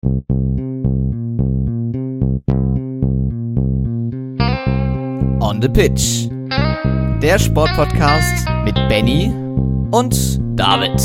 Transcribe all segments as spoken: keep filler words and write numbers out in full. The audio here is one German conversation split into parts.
On the Pitch. Der Sportpodcast mit Benny und David.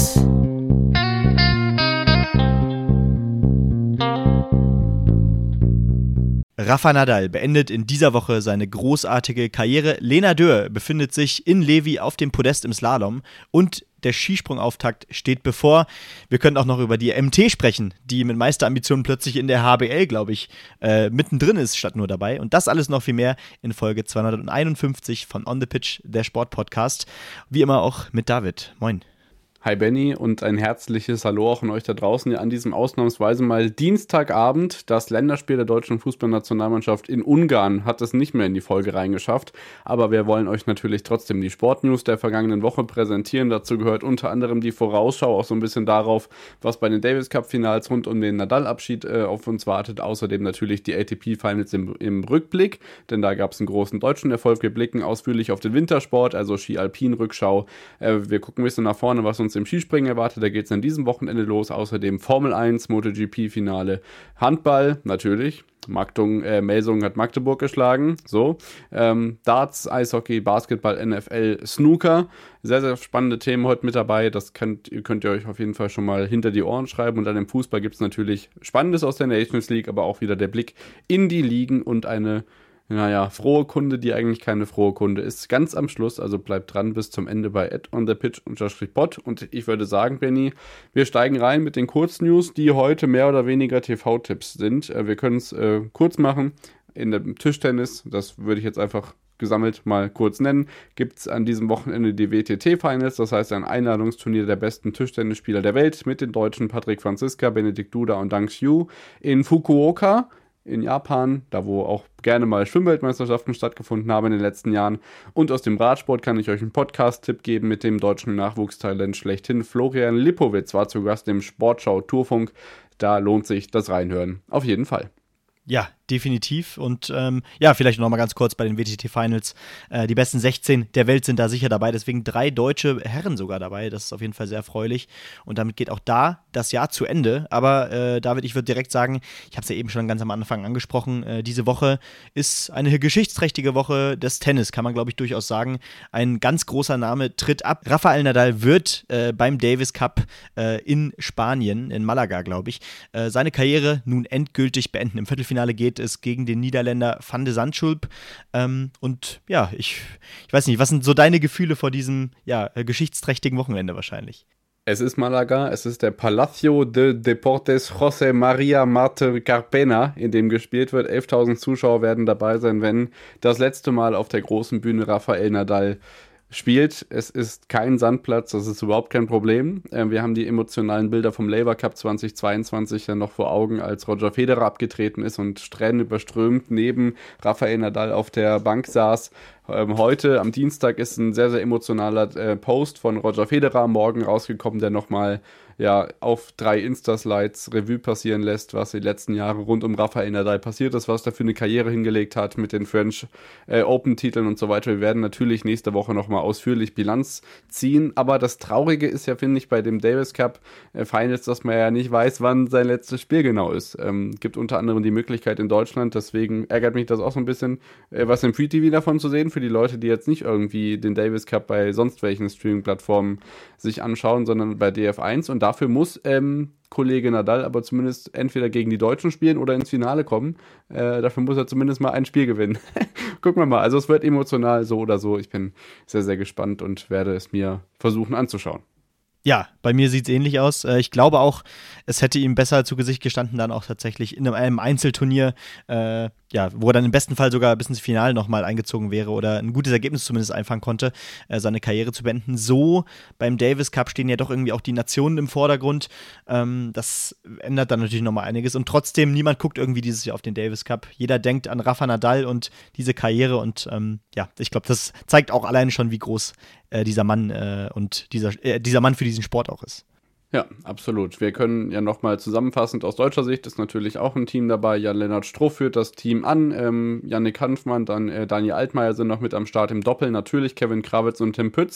Rafa Nadal beendet in dieser Woche seine großartige Karriere. Lena Dürr befindet sich in Levi auf dem Podest im Slalom und der Skisprungauftakt steht bevor. Wir können auch noch über die M T sprechen, die mit Meisterambitionen plötzlich in der H B L, glaube ich, äh, mittendrin ist, statt nur dabei. Und das alles noch viel mehr in Folge zweihunderteinundfünfzig von On the Pitch, der Sportpodcast. Wie immer auch mit David. Moin. Hi Benny und ein herzliches Hallo auch an euch da draußen ja an diesem ausnahmsweise mal Dienstagabend. Das Länderspiel der deutschen Fußballnationalmannschaft in Ungarn hat es nicht mehr in die Folge reingeschafft, aber wir wollen euch natürlich trotzdem die Sportnews der vergangenen Woche präsentieren. Dazu gehört unter anderem die Vorausschau auch so ein bisschen darauf, was bei den Davis Cup Finals rund um den Nadal-Abschied äh, auf uns wartet. Außerdem natürlich die A T P Finals im, im Rückblick, denn da gab es einen großen deutschen Erfolg. Wir blicken ausführlich auf den Wintersport, also Ski-Alpin-Rückschau. Äh, wir gucken ein bisschen nach vorne, was uns im Skispringen erwartet, da geht es an diesem Wochenende los. Außerdem Formel eins, MotoGP-Finale, Handball, natürlich. Magdung, äh, Melsungen hat Magdeburg geschlagen. So. Ähm, Darts, Eishockey, Basketball, N F L, Snooker. Sehr, sehr spannende Themen heute mit dabei. Das könnt, könnt ihr euch auf jeden Fall schon mal hinter die Ohren schreiben. Und dann im Fußball gibt es natürlich Spannendes aus der Nations League, aber auch wieder der Blick in die Ligen und eine Naja, frohe Kunde, die eigentlich keine frohe Kunde ist. Ganz am Schluss, also bleibt dran bis zum Ende bei at on the pitch pod. Und ich würde sagen, Benny, wir steigen rein mit den Kurznews, die heute mehr oder weniger T V-Tipps sind. Wir können es äh, kurz machen. In dem Tischtennis, das würde ich jetzt einfach gesammelt mal kurz nennen, gibt es an diesem Wochenende die W T T-Finals, das heißt ein Einladungsturnier der besten Tischtennisspieler der Welt mit den Deutschen Patrick Franziska, Benedikt Duda und Dang Xiu in Fukuoka in Japan, da wo auch gerne mal Schwimmweltmeisterschaften stattgefunden haben in den letzten Jahren. Und aus dem Radsport kann ich euch einen Podcast-Tipp geben mit dem deutschen Nachwuchstalent schlechthin. Florian Lipowitz war zu Gast im Sportschau Tourfunk. Da lohnt sich das Reinhören auf jeden Fall. Ja, definitiv. Und ähm, ja, vielleicht noch mal ganz kurz bei den W T T-Finals. Äh, die besten sechzehn der Welt sind da sicher dabei, deswegen drei deutsche Herren sogar dabei. Das ist auf jeden Fall sehr erfreulich. Und damit geht auch da das Jahr zu Ende. Aber äh, David, ich würde direkt sagen, ich habe es ja eben schon ganz am Anfang angesprochen, äh, diese Woche ist eine geschichtsträchtige Woche des Tennis, kann man glaube ich durchaus sagen. Ein ganz großer Name tritt ab. Rafael Nadal wird äh, beim Davis Cup äh, in Spanien, in Malaga glaube ich, äh, seine Karriere nun endgültig beenden. Im Viertelfinale geht es gegen den Niederländer Van de Zandschulp. Ähm, und ja, ich, ich weiß nicht, was sind so deine Gefühle vor diesem ja, geschichtsträchtigen Wochenende wahrscheinlich? Es ist Malaga, es ist der Palacio de Deportes José María Marte Carpena, in dem gespielt wird. elftausend Zuschauer werden dabei sein, wenn das letzte Mal auf der großen Bühne Rafael Nadal spielt. Es ist kein Sandplatz, das ist überhaupt kein Problem. Äh, wir haben die emotionalen Bilder vom Labour Cup zweitausendzweiundzwanzig ja noch vor Augen, als Roger Federer abgetreten ist und Tränen überströmt neben Rafael Nadal auf der Bank saß. Ähm, heute, am Dienstag, ist ein sehr, sehr emotionaler äh, Post von Roger Federer morgen rausgekommen, der nochmal ja, auf drei Insta-Slides Revue passieren lässt, was die letzten Jahre rund um Rafael Nadal passiert ist, was er für eine Karriere hingelegt hat mit den French äh, Open-Titeln und so weiter. Wir werden natürlich nächste Woche nochmal ausführlich Bilanz ziehen, aber das Traurige ist ja, finde ich, bei dem Davis Cup äh, Finals, dass man ja nicht weiß, wann sein letztes Spiel genau ist. Ähm, gibt unter anderem die Möglichkeit in Deutschland, deswegen ärgert mich das auch so ein bisschen, äh, was im Free T V davon zu sehen, für die Leute, die jetzt nicht irgendwie den Davis Cup bei sonst welchen Streaming-Plattformen sich anschauen, sondern bei D F eins, und dafür muss ähm, Kollege Nadal aber zumindest entweder gegen die Deutschen spielen oder ins Finale kommen. Äh, dafür muss er zumindest mal ein Spiel gewinnen. Gucken wir mal. Also es wird emotional so oder so. Ich bin sehr, sehr gespannt und werde es mir versuchen anzuschauen. Ja, bei mir sieht es ähnlich aus. Ich glaube auch, es hätte ihm besser zu Gesicht gestanden, dann auch tatsächlich in einem Einzelturnier, äh, ja, wo er dann im besten Fall sogar bis ins Finale nochmal eingezogen wäre oder ein gutes Ergebnis zumindest einfangen konnte, äh, seine Karriere zu beenden. So beim Davis Cup stehen ja doch irgendwie auch die Nationen im Vordergrund. Ähm, das ändert dann natürlich nochmal einiges. Und trotzdem, niemand guckt irgendwie dieses Jahr auf den Davis Cup. Jeder denkt an Rafa Nadal und diese Karriere. Und ähm, ja, ich glaube, das zeigt auch alleine schon, wie groß äh, dieser Mann äh, und dieser, äh, dieser Mann für diesen Sport auch ist. Ja, absolut. Wir können ja nochmal zusammenfassend aus deutscher Sicht ist natürlich auch ein Team dabei. Jan-Lennart Struff führt das Team an. Ähm, Yannick Hanfmann, dann äh, Daniel Altmaier sind noch mit am Start im Doppel. Natürlich Kevin Krawitz und Tim Pütz.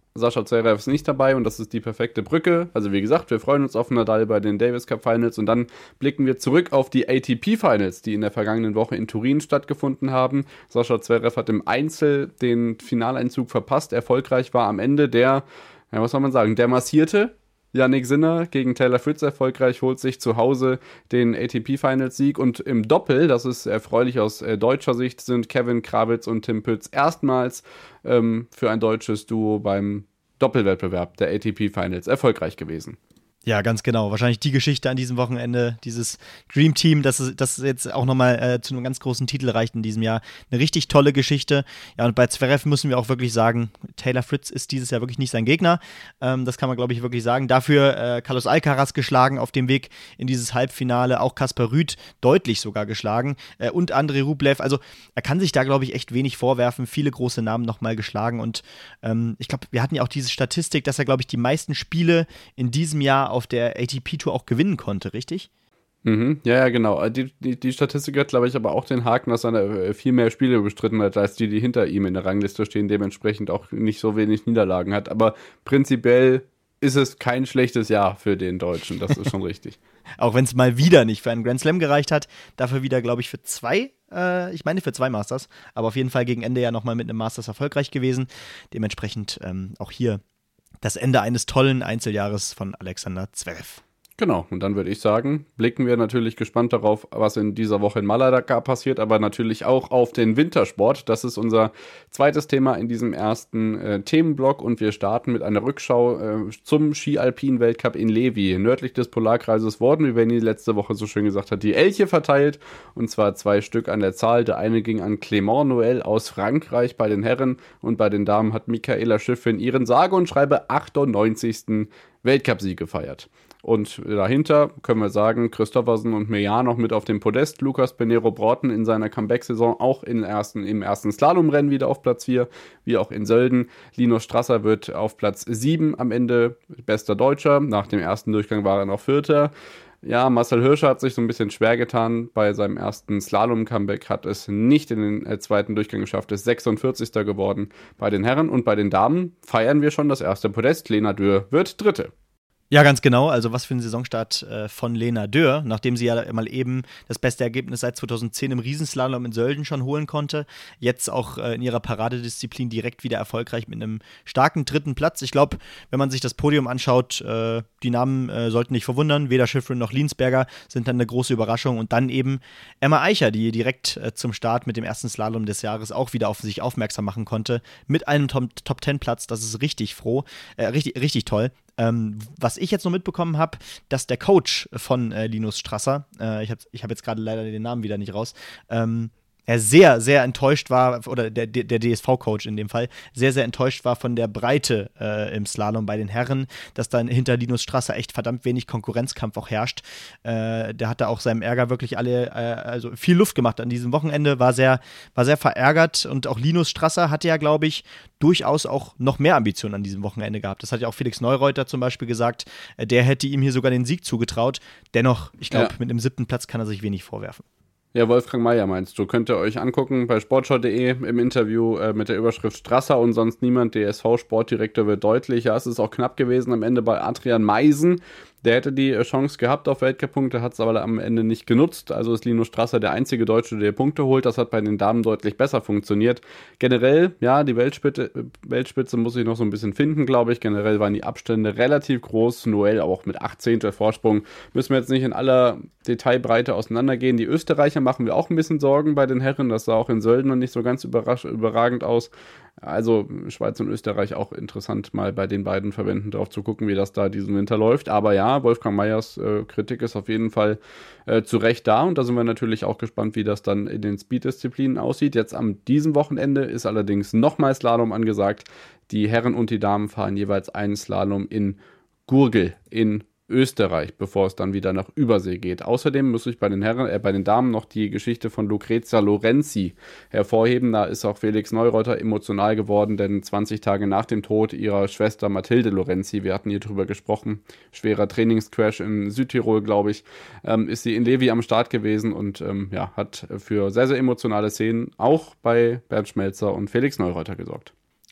Sascha Zverev ist nicht dabei und das ist die perfekte Brücke. Also wie gesagt, wir freuen uns auf Nadal bei den Davis Cup Finals und dann blicken wir zurück auf die A T P Finals, die in der vergangenen Woche in Turin stattgefunden haben. Sascha Zverev hat im Einzel den Finaleinzug verpasst. Erfolgreich war am Ende der, ja, was soll man sagen, der massierte Jannik Sinner gegen Taylor Fritz erfolgreich, holt sich zu Hause den A T P Finals Sieg und im Doppel, das ist erfreulich aus äh, deutscher Sicht, sind Kevin Krawitz und Tim Pütz erstmals ähm, für ein deutsches Duo beim Doppelwettbewerb der A T P Finals erfolgreich gewesen. Ja, ganz genau. Wahrscheinlich die Geschichte an diesem Wochenende, dieses Dream Team, das, ist, das jetzt auch nochmal äh, zu einem ganz großen Titel reicht in diesem Jahr. Eine richtig tolle Geschichte. Ja, und bei Zverev müssen wir auch wirklich sagen, Taylor Fritz ist dieses Jahr wirklich nicht sein Gegner. Ähm, das kann man, glaube ich, wirklich sagen. Dafür äh, Carlos Alcaraz geschlagen auf dem Weg in dieses Halbfinale, auch Kaspar Rüth deutlich sogar geschlagen äh, und Andrei Rublev. Also er kann sich da, glaube ich, echt wenig vorwerfen. Viele große Namen nochmal geschlagen und ähm, ich glaube, wir hatten ja auch diese Statistik, dass er, glaube ich, die meisten Spiele in diesem Jahr auf der A T P-Tour auch gewinnen konnte, richtig? Mhm, ja, ja, genau. Die, die, die Statistik hat, glaube ich, aber auch den Haken, dass er viel mehr Spiele bestritten hat, als die, die hinter ihm in der Rangliste stehen, dementsprechend auch nicht so wenig Niederlagen hat. Aber prinzipiell ist es kein schlechtes Jahr für den Deutschen, das ist schon richtig. Auch wenn es mal wieder nicht für einen Grand Slam gereicht hat, dafür wieder, glaube ich, für zwei, äh, ich meine für zwei Masters, aber auf jeden Fall gegen Ende ja nochmal mit einem Masters erfolgreich gewesen. Dementsprechend ähm, auch hier das Ende eines tollen Einzeljahres von Alexander Zverev. Genau, und dann würde ich sagen, blicken wir natürlich gespannt darauf, was in dieser Woche in Malaga passiert, aber natürlich auch auf den Wintersport. Das ist unser zweites Thema in diesem ersten äh, Themenblock und wir starten mit einer Rückschau äh, zum Ski-Alpin-Weltcup in Levi. Nördlich des Polarkreises wurden, wie Benny letzte Woche so schön gesagt hat, die Elche verteilt und zwar zwei Stück an der Zahl. Der eine ging an Clément Noël aus Frankreich bei den Herren und bei den Damen hat Michaela Schiffrin ihren sage und schreibe achtundneunzigsten Weltcupsieg gefeiert. Und dahinter können wir sagen, Christophersen und Meillard noch mit auf dem Podest. Lukas Benero-Broughton in seiner Comeback-Saison auch in ersten, im ersten Slalomrennen wieder auf Platz vier, wie auch in Sölden. Linus Strasser wird auf Platz sieben am Ende bester Deutscher. Nach dem ersten Durchgang war er noch Vierter. Ja, Marcel Hirscher hat sich so ein bisschen schwer getan. Bei seinem ersten Slalom-Comeback hat es nicht in den äh, zweiten Durchgang geschafft, ist sechsundvierzigster geworden bei den Herren. Und bei den Damen feiern wir schon das erste Podest. Lena Dürr wird Dritte. Ja, ganz genau. Also was für ein Saisonstart äh, von Lena Dürr, nachdem sie ja mal eben das beste Ergebnis seit zweitausendzehn im Riesenslalom in Sölden schon holen konnte. Jetzt auch äh, in ihrer Paradedisziplin direkt wieder erfolgreich mit einem starken dritten Platz. Ich glaube, wenn man sich das Podium anschaut, äh, die Namen äh, sollten nicht verwundern. Weder Schiffrin noch Liensberger sind dann eine große Überraschung. Und dann eben Emma Eicher, die direkt äh, zum Start mit dem ersten Slalom des Jahres auch wieder auf sich aufmerksam machen konnte. Mit einem Top-Ten-Platz, das ist richtig froh, äh, richtig, richtig toll. Ähm, was ich jetzt noch mitbekommen habe, dass der Coach von äh, Linus Strasser, äh, ich habe ich hab jetzt gerade leider den Namen wieder nicht raus, ähm, er sehr, sehr enttäuscht war, oder der, der D S V-Coach in dem Fall, sehr, sehr enttäuscht war von der Breite äh, im Slalom bei den Herren, dass dann hinter Linus Strasser echt verdammt wenig Konkurrenzkampf auch herrscht. Äh, der hat da auch seinem Ärger wirklich alle, äh, also viel Luft gemacht an diesem Wochenende, war sehr, war sehr verärgert und auch Linus Strasser hatte ja, glaube ich, durchaus auch noch mehr Ambitionen an diesem Wochenende gehabt. Das hat ja auch Felix Neureuter zum Beispiel gesagt, äh, der hätte ihm hier sogar den Sieg zugetraut. Dennoch, ich glaube, ja. mit dem siebten Platz kann er sich wenig vorwerfen. Ja, Wolfgang Meier meinst du. Könnt ihr euch angucken bei sportschau punkt de im Interview äh, mit der Überschrift Strasser und sonst niemand, D S V-Sportdirektor wird deutlich. Ja, es ist auch knapp gewesen am Ende bei Adrian Meisen. Der hätte die Chance gehabt auf Weltcup-Punkte, hat es aber am Ende nicht genutzt. Also ist Linus Strasser der einzige Deutsche, der Punkte holt. Das hat bei den Damen deutlich besser funktioniert. Generell, ja, die Weltspitze, Weltspitze muss ich noch so ein bisschen finden, glaube ich. Generell waren die Abstände relativ groß. Noël auch mit achtzehntel Vorsprung. Müssen wir jetzt nicht in aller Detailbreite auseinandergehen. Die Österreicher machen wir auch ein bisschen Sorgen bei den Herren. Das sah auch in Sölden noch nicht so ganz überrasch- überragend aus. Also Schweiz und Österreich auch interessant, mal bei den beiden Verbänden drauf zu gucken, wie das da diesen Winter läuft. Aber ja, Wolfgang Meiers äh, Kritik ist auf jeden Fall äh, zu Recht da und da sind wir natürlich auch gespannt, wie das dann in den Speed-Disziplinen aussieht. Jetzt am diesem Wochenende ist allerdings nochmal Slalom angesagt. Die Herren und die Damen fahren jeweils einen Slalom in Gurgel in Österreich, bevor es dann wieder nach Übersee geht. Außerdem muss ich bei den Herren, äh, bei den Damen noch die Geschichte von Lucrezia Lorenzi hervorheben. Da ist auch Felix Neureuter emotional geworden, denn zwanzig Tage nach dem Tod ihrer Schwester Mathilde Lorenzi, wir hatten hier drüber gesprochen, schwerer Trainingscrash in Südtirol, glaube ich, ähm, ist sie in Levi am Start gewesen und ähm, ja, hat für sehr, sehr emotionale Szenen auch bei Bernd Schmelzer und Felix Neureuter gesorgt.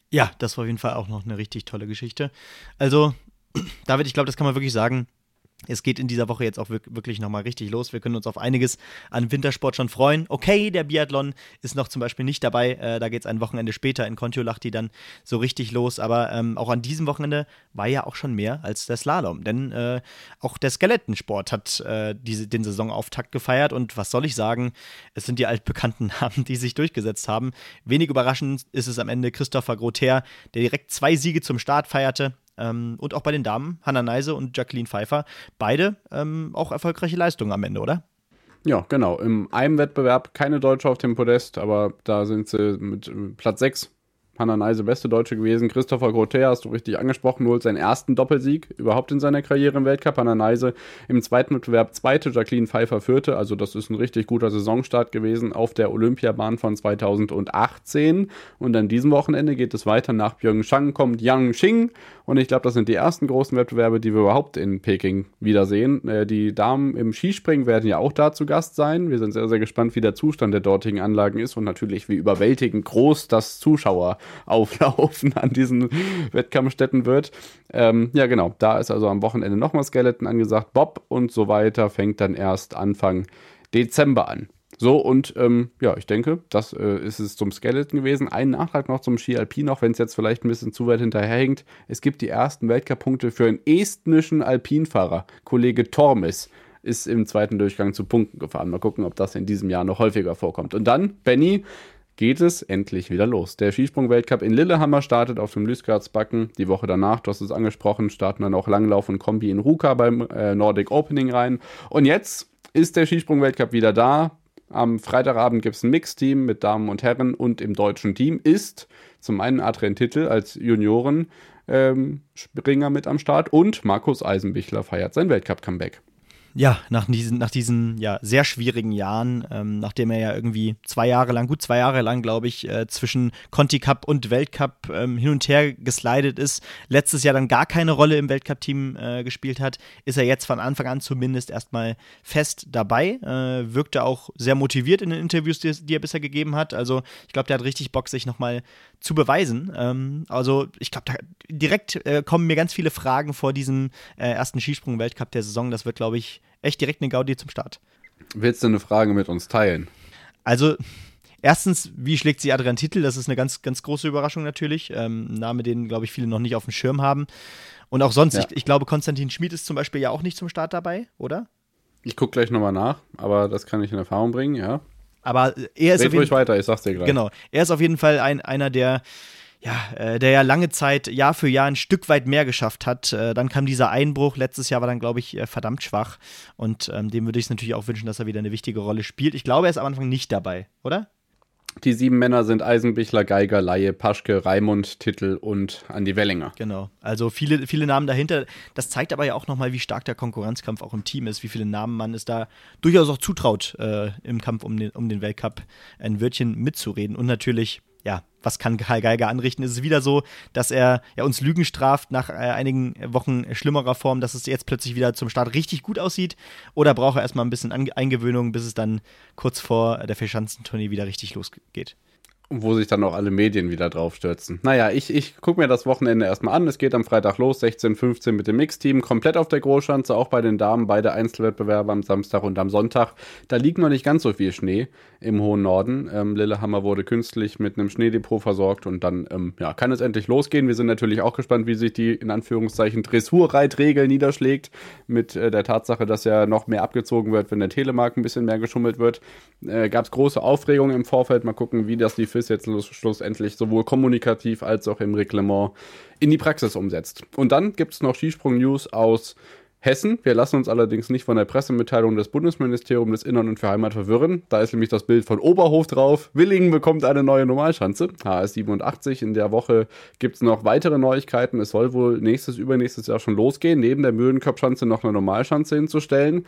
Ja, das war auf jeden Fall auch noch eine richtig tolle Geschichte. Also, David, ich glaube, das kann man wirklich sagen. Es geht in dieser Woche jetzt auch wirklich nochmal richtig los. Wir können uns auf einiges an Wintersport schon freuen. Okay, der Biathlon ist noch zum Beispiel nicht dabei. Äh, da geht es ein Wochenende später in Kontiolahti dann so richtig los. Aber ähm, auch an diesem Wochenende war ja auch schon mehr als der Slalom. Denn äh, auch der Skelettensport hat äh, diese, den Saisonauftakt gefeiert. Und was soll ich sagen? Es sind die altbekannten Namen, die sich durchgesetzt haben. Wenig überraschend ist es am Ende Christopher Grother, der direkt zwei Siege zum Start feierte. Ähm, und auch bei den Damen, Hannah Neise und Jacqueline Pfeiffer, beide ähm, auch erfolgreiche Leistungen am Ende, oder? Ja, genau. Im einem Wettbewerb keine Deutsche auf dem Podest, aber da sind sie mit Platz sechs. Hannah Neise, beste Deutsche gewesen. Christopher Grother, hast du richtig angesprochen, holt seinen ersten Doppelsieg überhaupt in seiner Karriere im Weltcup. Hannah Neise im zweiten Wettbewerb zweite, Jacqueline Pfeiffer vierte. Also das ist ein richtig guter Saisonstart gewesen auf der Olympiabahn von zweitausendachtzehn. Und an diesem Wochenende geht es weiter. Nach Pyeongchang kommt Yangqing. Und ich glaube, das sind die ersten großen Wettbewerbe, die wir überhaupt in Peking wiedersehen. Äh, die Damen im Skispringen werden ja auch da zu Gast sein. Wir sind sehr, sehr gespannt, wie der Zustand der dortigen Anlagen ist und natürlich, wie überwältigend groß das Zuschauerauflaufen an diesen Wettkampfstätten wird. Ähm, ja, genau. Da ist also am Wochenende nochmal Skeleton angesagt. Bob und so weiter fängt dann erst Anfang Dezember an. So, und ähm, ja, ich denke, das äh, ist es zum Skeleton gewesen. Ein Nachtrag noch zum Ski Alpin, noch wenn es jetzt vielleicht ein bisschen zu weit hinterherhängt. Es gibt die ersten Weltcup-Punkte für einen estnischen Alpinfahrer. Kollege Tormes ist im zweiten Durchgang zu Punkten gefahren. Mal gucken, ob das in diesem Jahr noch häufiger vorkommt. Und dann, Benny, geht es endlich wieder los. Der Skisprung-Weltcup in Lillehammer startet auf dem Lysgardsbakken. Die Woche danach, du hast es angesprochen, starten dann auch Langlauf und Kombi in Ruka beim äh, Nordic Opening rein. Und jetzt ist der Skisprung-Weltcup wieder da. Am Freitagabend gibt es ein Mixteam mit Damen und Herren und im deutschen Team ist zum einen Adrian Tittel als Junioren ähm, Springer mit am Start und Markus Eisenbichler feiert sein Weltcup-Comeback. Ja, nach diesen, nach diesen ja, sehr schwierigen Jahren, ähm, nachdem er ja irgendwie zwei Jahre lang, gut zwei Jahre lang, glaube ich, äh, zwischen Conti Cup und Weltcup ähm, hin und her geslidet ist, letztes Jahr dann gar keine Rolle im Weltcup-Team äh, gespielt hat, ist er jetzt von Anfang an zumindest erstmal fest dabei, äh, wirkte auch sehr motiviert in den Interviews, die, die er bisher gegeben hat, also ich glaube, der hat richtig Bock, sich nochmal zu beweisen, ähm, also ich glaube, direkt äh, kommen mir ganz viele Fragen vor diesem äh, ersten Skisprung-Weltcup der Saison, das wird, glaube ich, echt direkt eine Gaudi zum Start. Willst du eine Frage mit uns teilen? Also, erstens, wie schlägt sich Adrian Tittel? Das ist eine ganz, ganz große Überraschung natürlich. Ähm, ein Name, den, glaube ich, viele noch nicht auf dem Schirm haben. Und auch sonst, ja. ich, ich glaube, Konstantin Schmid ist zum Beispiel ja auch nicht zum Start dabei, oder? Ich gucke gleich nochmal nach, aber das kann ich in Erfahrung bringen, ja. Aber er ist Red auf jeden ruhig weiter, ich sag's dir gleich. Genau, er ist auf jeden Fall ein, einer der Ja, äh, der ja lange Zeit Jahr für Jahr ein Stück weit mehr geschafft hat. Äh, dann kam dieser Einbruch. Letztes Jahr war dann, glaube ich, äh, verdammt schwach. Und ähm, dem würde ich es natürlich auch wünschen, dass er wieder eine wichtige Rolle spielt. Ich glaube, er ist am Anfang nicht dabei, oder? Die sieben Männer sind Eisenbichler, Geiger, Laie, Paschke, Raimund, Tittel und Andi Wellinger. Genau, also viele, viele Namen dahinter. Das zeigt aber ja auch nochmal, wie stark der Konkurrenzkampf auch im Team ist, wie viele Namen man es da durchaus auch zutraut, äh, im Kampf um den, um den Weltcup ein Wörtchen mitzureden. Und natürlich, ja, was kann Karl Geiger anrichten? Es ist wieder so, dass er ja, uns Lügen straft nach äh, einigen Wochen schlimmerer Form, dass es jetzt plötzlich wieder zum Start richtig gut aussieht? Oder braucht er erstmal ein bisschen An- Eingewöhnung, bis es dann kurz vor der Vierschanzentournee wieder richtig losgeht? Wo sich dann auch alle Medien wieder draufstürzen. Naja, ich, ich gucke mir das Wochenende erstmal an. Es geht am Freitag los, sechzehn fünfzehn mit dem Mixteam. Komplett auf der Großschanze, auch bei den Damen. Beide Einzelwettbewerbe am Samstag und am Sonntag. Da liegt noch nicht ganz so viel Schnee im hohen Norden. Ähm, Lillehammer wurde künstlich mit einem Schneedepot versorgt und dann ähm, ja, kann es endlich losgehen. Wir sind natürlich auch gespannt, wie sich die, in Anführungszeichen, Dressurreitregel niederschlägt. Mit äh, der Tatsache, dass ja noch mehr abgezogen wird, wenn der Telemark ein bisschen mehr geschummelt wird. Äh, Gab es große Aufregung im Vorfeld. Mal gucken, wie das die F I S jetzt schlussendlich sowohl kommunikativ als auch im Reglement in die Praxis umsetzt. Und dann gibt es noch Skisprung-News aus Hessen. Wir lassen uns allerdings nicht von der Pressemitteilung des Bundesministeriums des Innern und für Heimat verwirren. Da ist nämlich das Bild von Oberhof drauf. Willingen bekommt eine neue Normalschanze, H S siebenundachtzig. In der Woche gibt es noch weitere Neuigkeiten. Es soll wohl nächstes, übernächstes Jahr schon losgehen, neben der Mühlenkopfschanze noch eine Normalschanze hinzustellen.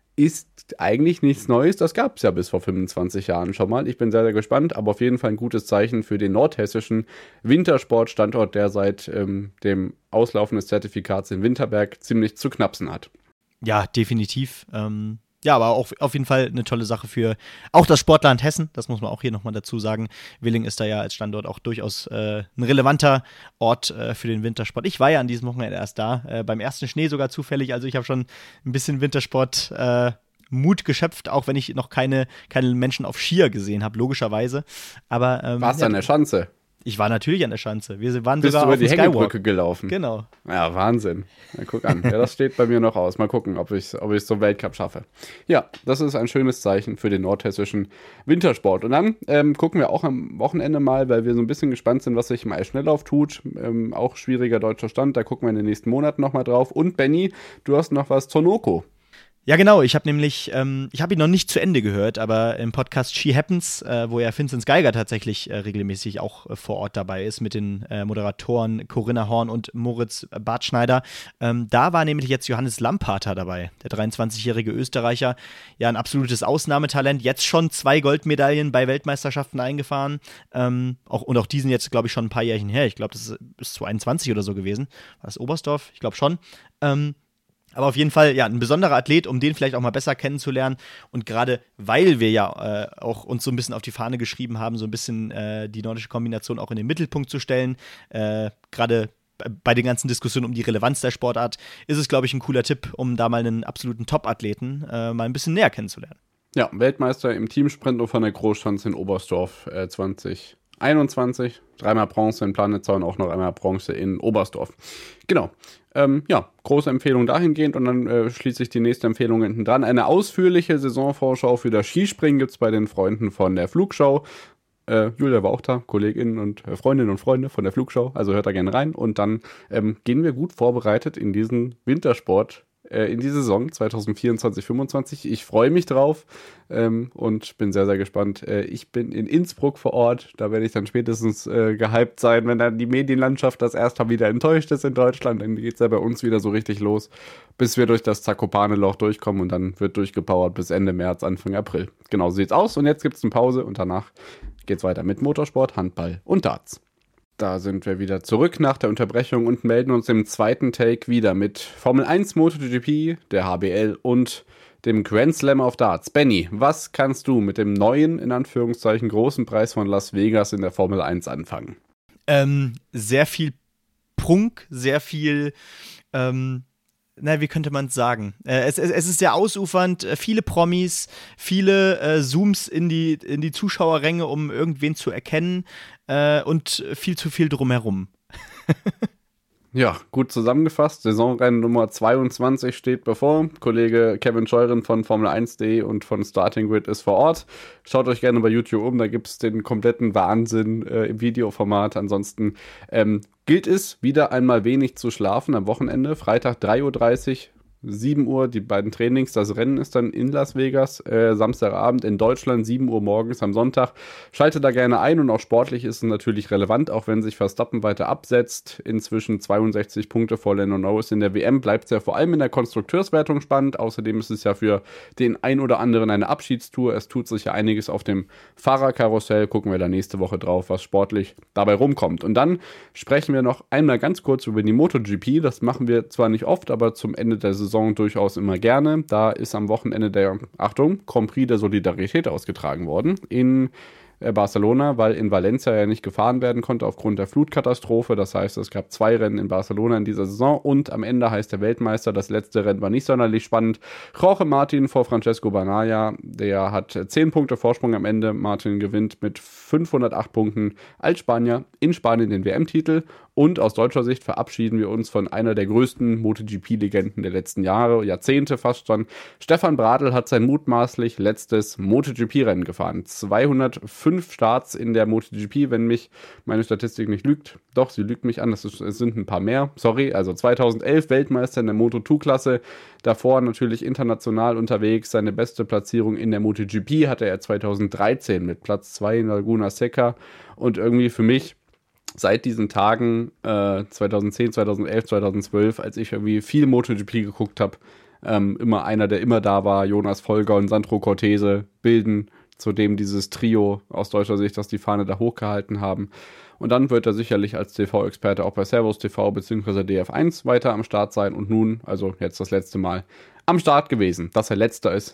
Ist eigentlich nichts Neues, das gab es ja bis vor fünfundzwanzig Jahren schon mal. Ich bin sehr, sehr gespannt, aber auf jeden Fall ein gutes Zeichen für den nordhessischen Wintersportstandort, der seit ähm, dem Auslaufen des Zertifikats in Winterberg ziemlich zu knapsen hat. Ja, definitiv. Ähm, ja, aber auch auf jeden Fall eine tolle Sache für auch das Sportland Hessen, das muss man auch hier nochmal dazu sagen. Willingen ist da ja als Standort auch durchaus äh, ein relevanter Ort äh, für den Wintersport. Ich war ja an diesem Wochenende erst da, äh, beim ersten Schnee sogar zufällig, also ich habe schon ein bisschen Wintersport äh, Mut geschöpft, auch wenn ich noch keine, keine Menschen auf Skier gesehen habe, logischerweise. Aber, ähm, warst du ja, an der Schanze? Ich war natürlich an der Schanze. Wir waren Bist sogar du über auf die dem Hängebrücke Skywalk gelaufen? Genau. Ja, Wahnsinn. Na, guck an. Ja, das steht bei mir noch aus. Mal gucken, ob ich es ob ich's zum Weltcup schaffe. Ja, das ist ein schönes Zeichen für den nordhessischen Wintersport. Und dann ähm, gucken wir auch am Wochenende mal, weil wir so ein bisschen gespannt sind, was sich im Eisschnelllauf tut. Ähm, auch schwieriger deutscher Stand. Da gucken wir in den nächsten Monaten nochmal drauf. Und Benni, du hast noch was zur Noko. Ja, genau. Ich habe nämlich, ähm, ich habe ihn noch nicht zu Ende gehört, aber im Podcast Ski Happens, äh, wo ja Vinzenz Geiger tatsächlich äh, regelmäßig auch äh, vor Ort dabei ist mit den äh, Moderatoren Corinna Horn und Moritz Bartschneider, ähm, da war nämlich jetzt Johannes Lamparter dabei, der dreiundzwanzigjährige Österreicher, ja ein absolutes Ausnahmetalent, jetzt schon zwei Goldmedaillen bei Weltmeisterschaften eingefahren, ähm, auch, und auch diesen jetzt, glaube ich, schon ein paar Jährchen her. Ich glaube, das ist bis zweiundzwanzig oder so gewesen. War das Oberstdorf? Ich glaube schon. Ähm, Aber auf jeden Fall, ja, ein besonderer Athlet, um den vielleicht auch mal besser kennenzulernen. Und gerade weil wir ja äh, auch uns so ein bisschen auf die Fahne geschrieben haben, so ein bisschen äh, die nordische Kombination auch in den Mittelpunkt zu stellen, äh, gerade bei den ganzen Diskussionen um die Relevanz der Sportart, ist es, glaube ich, ein cooler Tipp, um da mal einen absoluten Top-Athleten äh, mal ein bisschen näher kennenzulernen. Ja, Weltmeister im Teamsprint und von der Großschanze in Oberstdorf äh, zwanzig einundzwanzig. Dreimal Bronze in Planitzer und auch noch einmal Bronze in Oberstdorf. Genau. Ähm, ja, große Empfehlung dahingehend und dann äh, schließe ich die nächste Empfehlung hinten dran. Eine ausführliche Saisonvorschau für das Skispringen gibt es bei den Freunden von der Flugschau. Äh, Julia war auch da, Kolleginnen und äh, Freundinnen und Freunde von der Flugschau, also hört da gerne rein und dann ähm, gehen wir gut vorbereitet in diesen Wintersport, äh, in die Saison zwanzig vierundzwanzig fünfundzwanzig. Ich freue mich drauf ähm, und bin sehr, sehr gespannt. Äh, ich bin in Innsbruck vor Ort, da werde ich dann spätestens äh, gehypt sein, wenn dann die Medienlandschaft das erst mal wieder enttäuscht ist in Deutschland, dann geht es ja bei uns wieder so richtig los, bis wir durch das Zakopane-Loch durchkommen und dann wird durchgepowert bis Ende März, Anfang April. Genau so sieht's aus und jetzt gibt es eine Pause und danach geht's weiter mit Motorsport, Handball und Darts. Da sind wir wieder zurück nach der Unterbrechung und melden uns im zweiten Take wieder mit Formel eins MotoGP, der H B L und dem Grand Slam of Darts. Benni, was kannst du mit dem neuen, in Anführungszeichen, großen Preis von Las Vegas in der Formel eins anfangen? Ähm, sehr viel Prunk, sehr viel ähm Na, wie könnte man es sagen? Äh, es, es, es ist sehr ausufernd, äh, viele Promis, viele äh, Zooms in die, in die Zuschauerränge, um irgendwen zu erkennen äh, und viel zu viel drumherum. Ja, gut zusammengefasst. Saisonrennen Nummer zweiundzwanzig steht bevor. Kollege Kevin Scheuren von Formel eins punkt de und von Starting Grid ist vor Ort. Schaut euch gerne bei YouTube um, da gibt es den kompletten Wahnsinn äh, im Videoformat. Ansonsten ähm, gilt es, wieder einmal wenig zu schlafen am Wochenende. Freitag drei Uhr dreißig, sieben Uhr die beiden Trainings. Das Rennen ist dann in Las Vegas, äh, Samstagabend in Deutschland, sieben Uhr morgens am Sonntag. Schaltet da gerne ein und auch sportlich ist es natürlich relevant, auch wenn sich Verstappen weiter absetzt. Inzwischen zweiundsechzig Punkte vor Lando Norris in der W M. Bleibt es ja vor allem in der Konstrukteurswertung spannend. Außerdem ist es ja für den ein oder anderen eine Abschiedstour. Es tut sich ja einiges auf dem Fahrerkarussell. Gucken wir da nächste Woche drauf, was sportlich dabei rumkommt. Und dann sprechen wir noch einmal ganz kurz über die MotoGP. Das machen wir zwar nicht oft, aber zum Ende der Saison durchaus immer gerne. Da ist am Wochenende der, Achtung, Grand Prix der Solidarität ausgetragen worden in Barcelona, weil in Valencia ja nicht gefahren werden konnte aufgrund der Flutkatastrophe. Das heißt, es gab zwei Rennen in Barcelona in dieser Saison und am Ende heißt der Weltmeister, das letzte Rennen war nicht sonderlich spannend. Jorge Martin vor Francesco Bagnaia, der hat zehn Punkte Vorsprung am Ende. Martin gewinnt mit fünfhundertacht Punkten als Spanier in Spanien den W M-Titel. Und aus deutscher Sicht verabschieden wir uns von einer der größten MotoGP-Legenden der letzten Jahre, Jahrzehnte fast schon. Stefan Bradl hat sein mutmaßlich letztes MotoGP-Rennen gefahren. zweihundertfünf Starts in der MotoGP, wenn mich meine Statistik nicht lügt. Doch, sie lügt mich an, es sind ein paar mehr. Sorry, also zweitausendelf Weltmeister in der Moto zwei Klasse. Davor natürlich international unterwegs. Seine beste Platzierung in der MotoGP hatte er zweitausenddreizehn mit Platz zwei in Laguna Seca. Und irgendwie für mich seit diesen Tagen äh, zweitausendzehn, zweitausendelf, zweitausendzwölf, als ich irgendwie viel MotoGP geguckt habe, ähm, immer einer, der immer da war, Jonas Folger und Sandro Cortese bilden zudem dieses Trio aus deutscher Sicht, das die Fahne da hochgehalten haben. Und dann wird er sicherlich als T V-Experte auch bei Servus T V bzw. D F eins weiter am Start sein und nun, also jetzt das letzte Mal, am Start gewesen. Dass er letzter ist,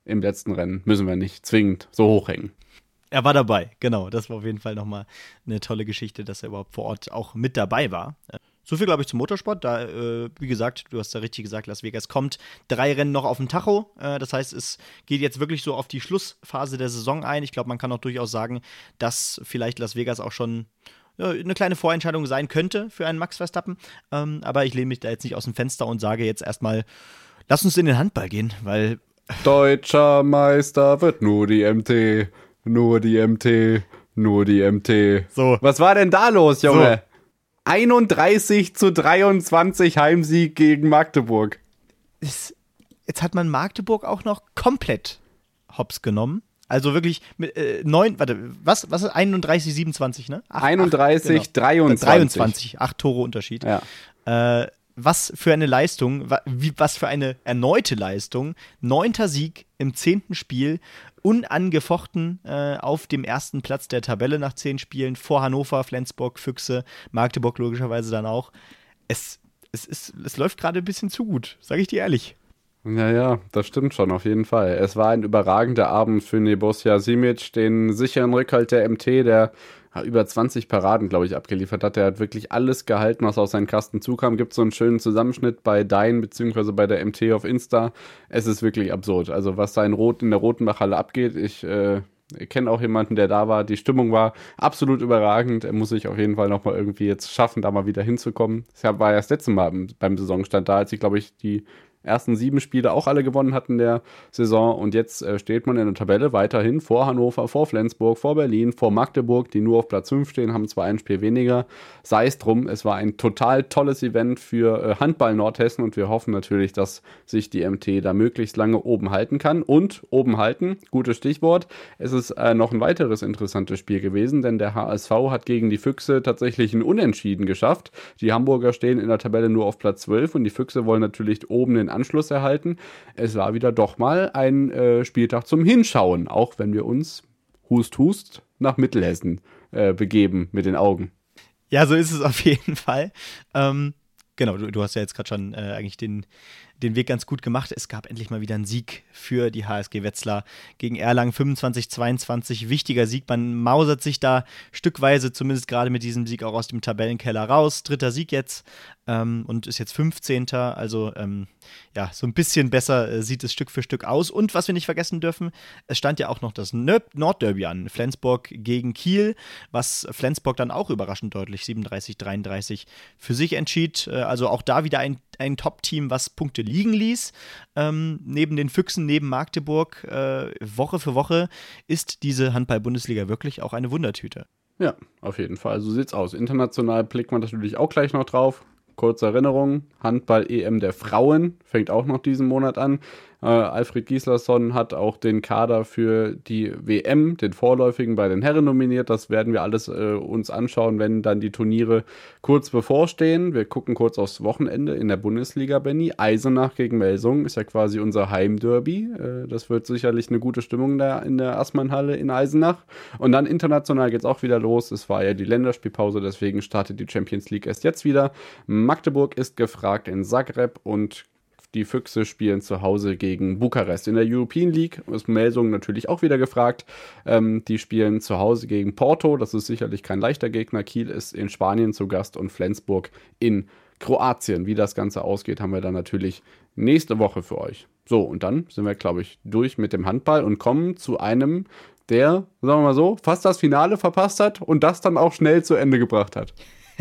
im letzten Rennen müssen wir nicht zwingend so hochhängen. Er war dabei, genau. Das war auf jeden Fall nochmal eine tolle Geschichte, dass er überhaupt vor Ort auch mit dabei war. So viel, glaube ich, zum Motorsport. Da, äh, wie gesagt, du hast ja richtig gesagt, Las Vegas kommt. Drei Rennen noch auf dem Tacho. Äh, das heißt, es geht jetzt wirklich so auf die Schlussphase der Saison ein. Ich glaube, man kann auch durchaus sagen, dass vielleicht Las Vegas auch schon ja, eine kleine Vorentscheidung sein könnte für einen Max Verstappen. Ähm, aber ich lehne mich da jetzt nicht aus dem Fenster und sage jetzt erstmal, lass uns in den Handball gehen, weil Deutscher Meister wird nur die M T. Nur die M T, nur die M T. So. Was war denn da los, Junge? So. einunddreißig zu dreiundzwanzig Heimsieg gegen Magdeburg. Ist, jetzt hat man Magdeburg auch noch komplett hops genommen. Also wirklich mit äh, neun, warte, was, was ist einunddreißig, siebenundzwanzig, ne? Acht, einunddreißig, acht, genau. dreiundzwanzig. dreiundzwanzig, acht Tore Unterschied. Ja. Äh, was für eine Leistung, wa, wie, was für eine erneute Leistung. Neunter Sieg im zehnten Spiel, unangefochten äh, auf dem ersten Platz der Tabelle nach zehn Spielen, vor Hannover, Flensburg, Füchse, Magdeburg logischerweise dann auch. Es, es, ist, es läuft gerade ein bisschen zu gut, sage ich dir ehrlich. Ja, ja, das stimmt schon, auf jeden Fall. Es war ein überragender Abend für Nebojša Simic, den sicheren Rückhalt der M T, der über zwanzig Paraden, glaube ich, abgeliefert hat. Der hat wirklich alles gehalten, was aus seinen Kasten zukam. Gibt so einen schönen Zusammenschnitt bei Dein beziehungsweise bei der M T auf Insta. Es ist wirklich absurd. Also was da in, Rot, in der Rotenbachhalle abgeht, ich äh, kenne auch jemanden, der da war. Die Stimmung war absolut überragend. Er muss sich auf jeden Fall nochmal irgendwie jetzt schaffen, da mal wieder hinzukommen. Ich war ja das letzte Mal beim Saisonstand da, als ich, glaube ich, die ersten sieben Spiele auch alle gewonnen hatten in der Saison und jetzt äh, steht man in der Tabelle weiterhin vor Hannover, vor Flensburg, vor Berlin, vor Magdeburg, die nur auf Platz fünf stehen, haben zwar ein Spiel weniger, sei es drum, es war ein total tolles Event für äh, Handball Nordhessen und wir hoffen natürlich, dass sich die M T da möglichst lange oben halten kann und oben halten, gutes Stichwort, es ist äh, noch ein weiteres interessantes Spiel gewesen, denn der H S V hat gegen die Füchse tatsächlich ein Unentschieden geschafft, die Hamburger stehen in der Tabelle nur auf Platz zwölf und die Füchse wollen natürlich oben den Anschluss erhalten. Es war wieder doch mal ein äh, Spieltag zum Hinschauen, auch wenn wir uns Hust Hust nach Mittelhessen äh, begeben mit den Augen. Ja, so ist es auf jeden Fall. Ähm, genau, du, du hast ja jetzt gerade schon äh, eigentlich den, den Weg ganz gut gemacht. Es gab endlich mal wieder einen Sieg für die H S G Wetzlar gegen Erlangen, fünfundzwanzig zweiundzwanzig. Wichtiger Sieg, man mausert sich da stückweise, zumindest gerade mit diesem Sieg, auch aus dem Tabellenkeller raus. Dritter Sieg jetzt ähm, und ist jetzt fünfzehnter. Also ähm, ja, so ein bisschen besser äh, sieht es Stück für Stück aus. Und was wir nicht vergessen dürfen, es stand ja auch noch das Nordderby an, Flensburg gegen Kiel, was Flensburg dann auch überraschend deutlich siebenunddreißig dreiunddreißig für sich entschied. Äh, also auch da wieder ein, ein Top-Team, was Punkte liegen ließ. Ähm, neben den Füchsen, neben Magdeburg, äh, Woche für Woche ist diese Handball-Bundesliga wirklich auch eine Wundertüte. Ja, auf jeden Fall. So sieht's aus. International blickt man natürlich auch gleich noch drauf. Kurze Erinnerung, Handball-E M der Frauen fängt auch noch diesen Monat an. Äh, Alfred Gislason hat auch den Kader für die W M, den vorläufigen, bei den Herren nominiert. Das werden wir alles äh, uns anschauen, wenn dann die Turniere kurz bevorstehen. Wir gucken kurz aufs Wochenende in der Bundesliga, Benny. Eisenach gegen Melsungen ist ja quasi unser Heimderby. Äh, das wird sicherlich eine gute Stimmung da in der Assmannhalle in Eisenach. Und dann international geht's auch wieder los. Es war ja die Länderspielpause, deswegen startet die Champions League erst jetzt wieder. Magdeburg ist gefragt in Zagreb und die Füchse spielen zu Hause gegen Bukarest. In der European League ist Melsungen natürlich auch wieder gefragt. Ähm, die spielen zu Hause gegen Porto. Das ist sicherlich kein leichter Gegner. Kiel ist in Spanien zu Gast und Flensburg in Kroatien. Wie das Ganze ausgeht, haben wir dann natürlich nächste Woche für euch. So, und dann sind wir, glaube ich, durch mit dem Handball und kommen zu einem, der, sagen wir mal so, fast das Finale verpasst hat und das dann auch schnell zu Ende gebracht hat.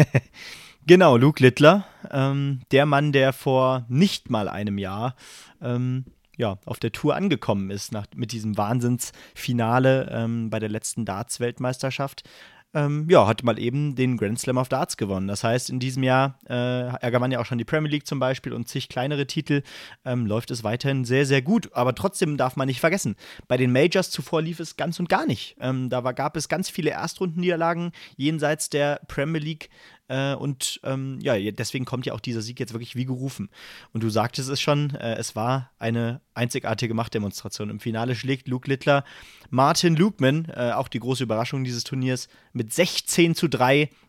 Genau, Luke Littler, ähm, der Mann, der vor nicht mal einem Jahr ähm, ja, auf der Tour angekommen ist, nach, mit diesem Wahnsinnsfinale ähm, bei der letzten Darts-Weltmeisterschaft. Ähm, ja, hat mal eben den Grand Slam of Darts gewonnen. Das heißt, in diesem Jahr, äh, er gewann ja auch schon die Premier League zum Beispiel und zig kleinere Titel, ähm, läuft es weiterhin sehr, sehr gut. Aber trotzdem darf man nicht vergessen, bei den Majors zuvor lief es ganz und gar nicht. Ähm, da war, gab es ganz viele Erstrundenniederlagen jenseits der Premier League. Äh, und ähm, ja, deswegen kommt ja auch dieser Sieg jetzt wirklich wie gerufen. Und du sagtest es schon, äh, es war eine einzigartige Machtdemonstration. Im Finale schlägt Luke Littler Martin Lukeman, äh, auch die große Überraschung dieses Turniers, mit sechzehn zu drei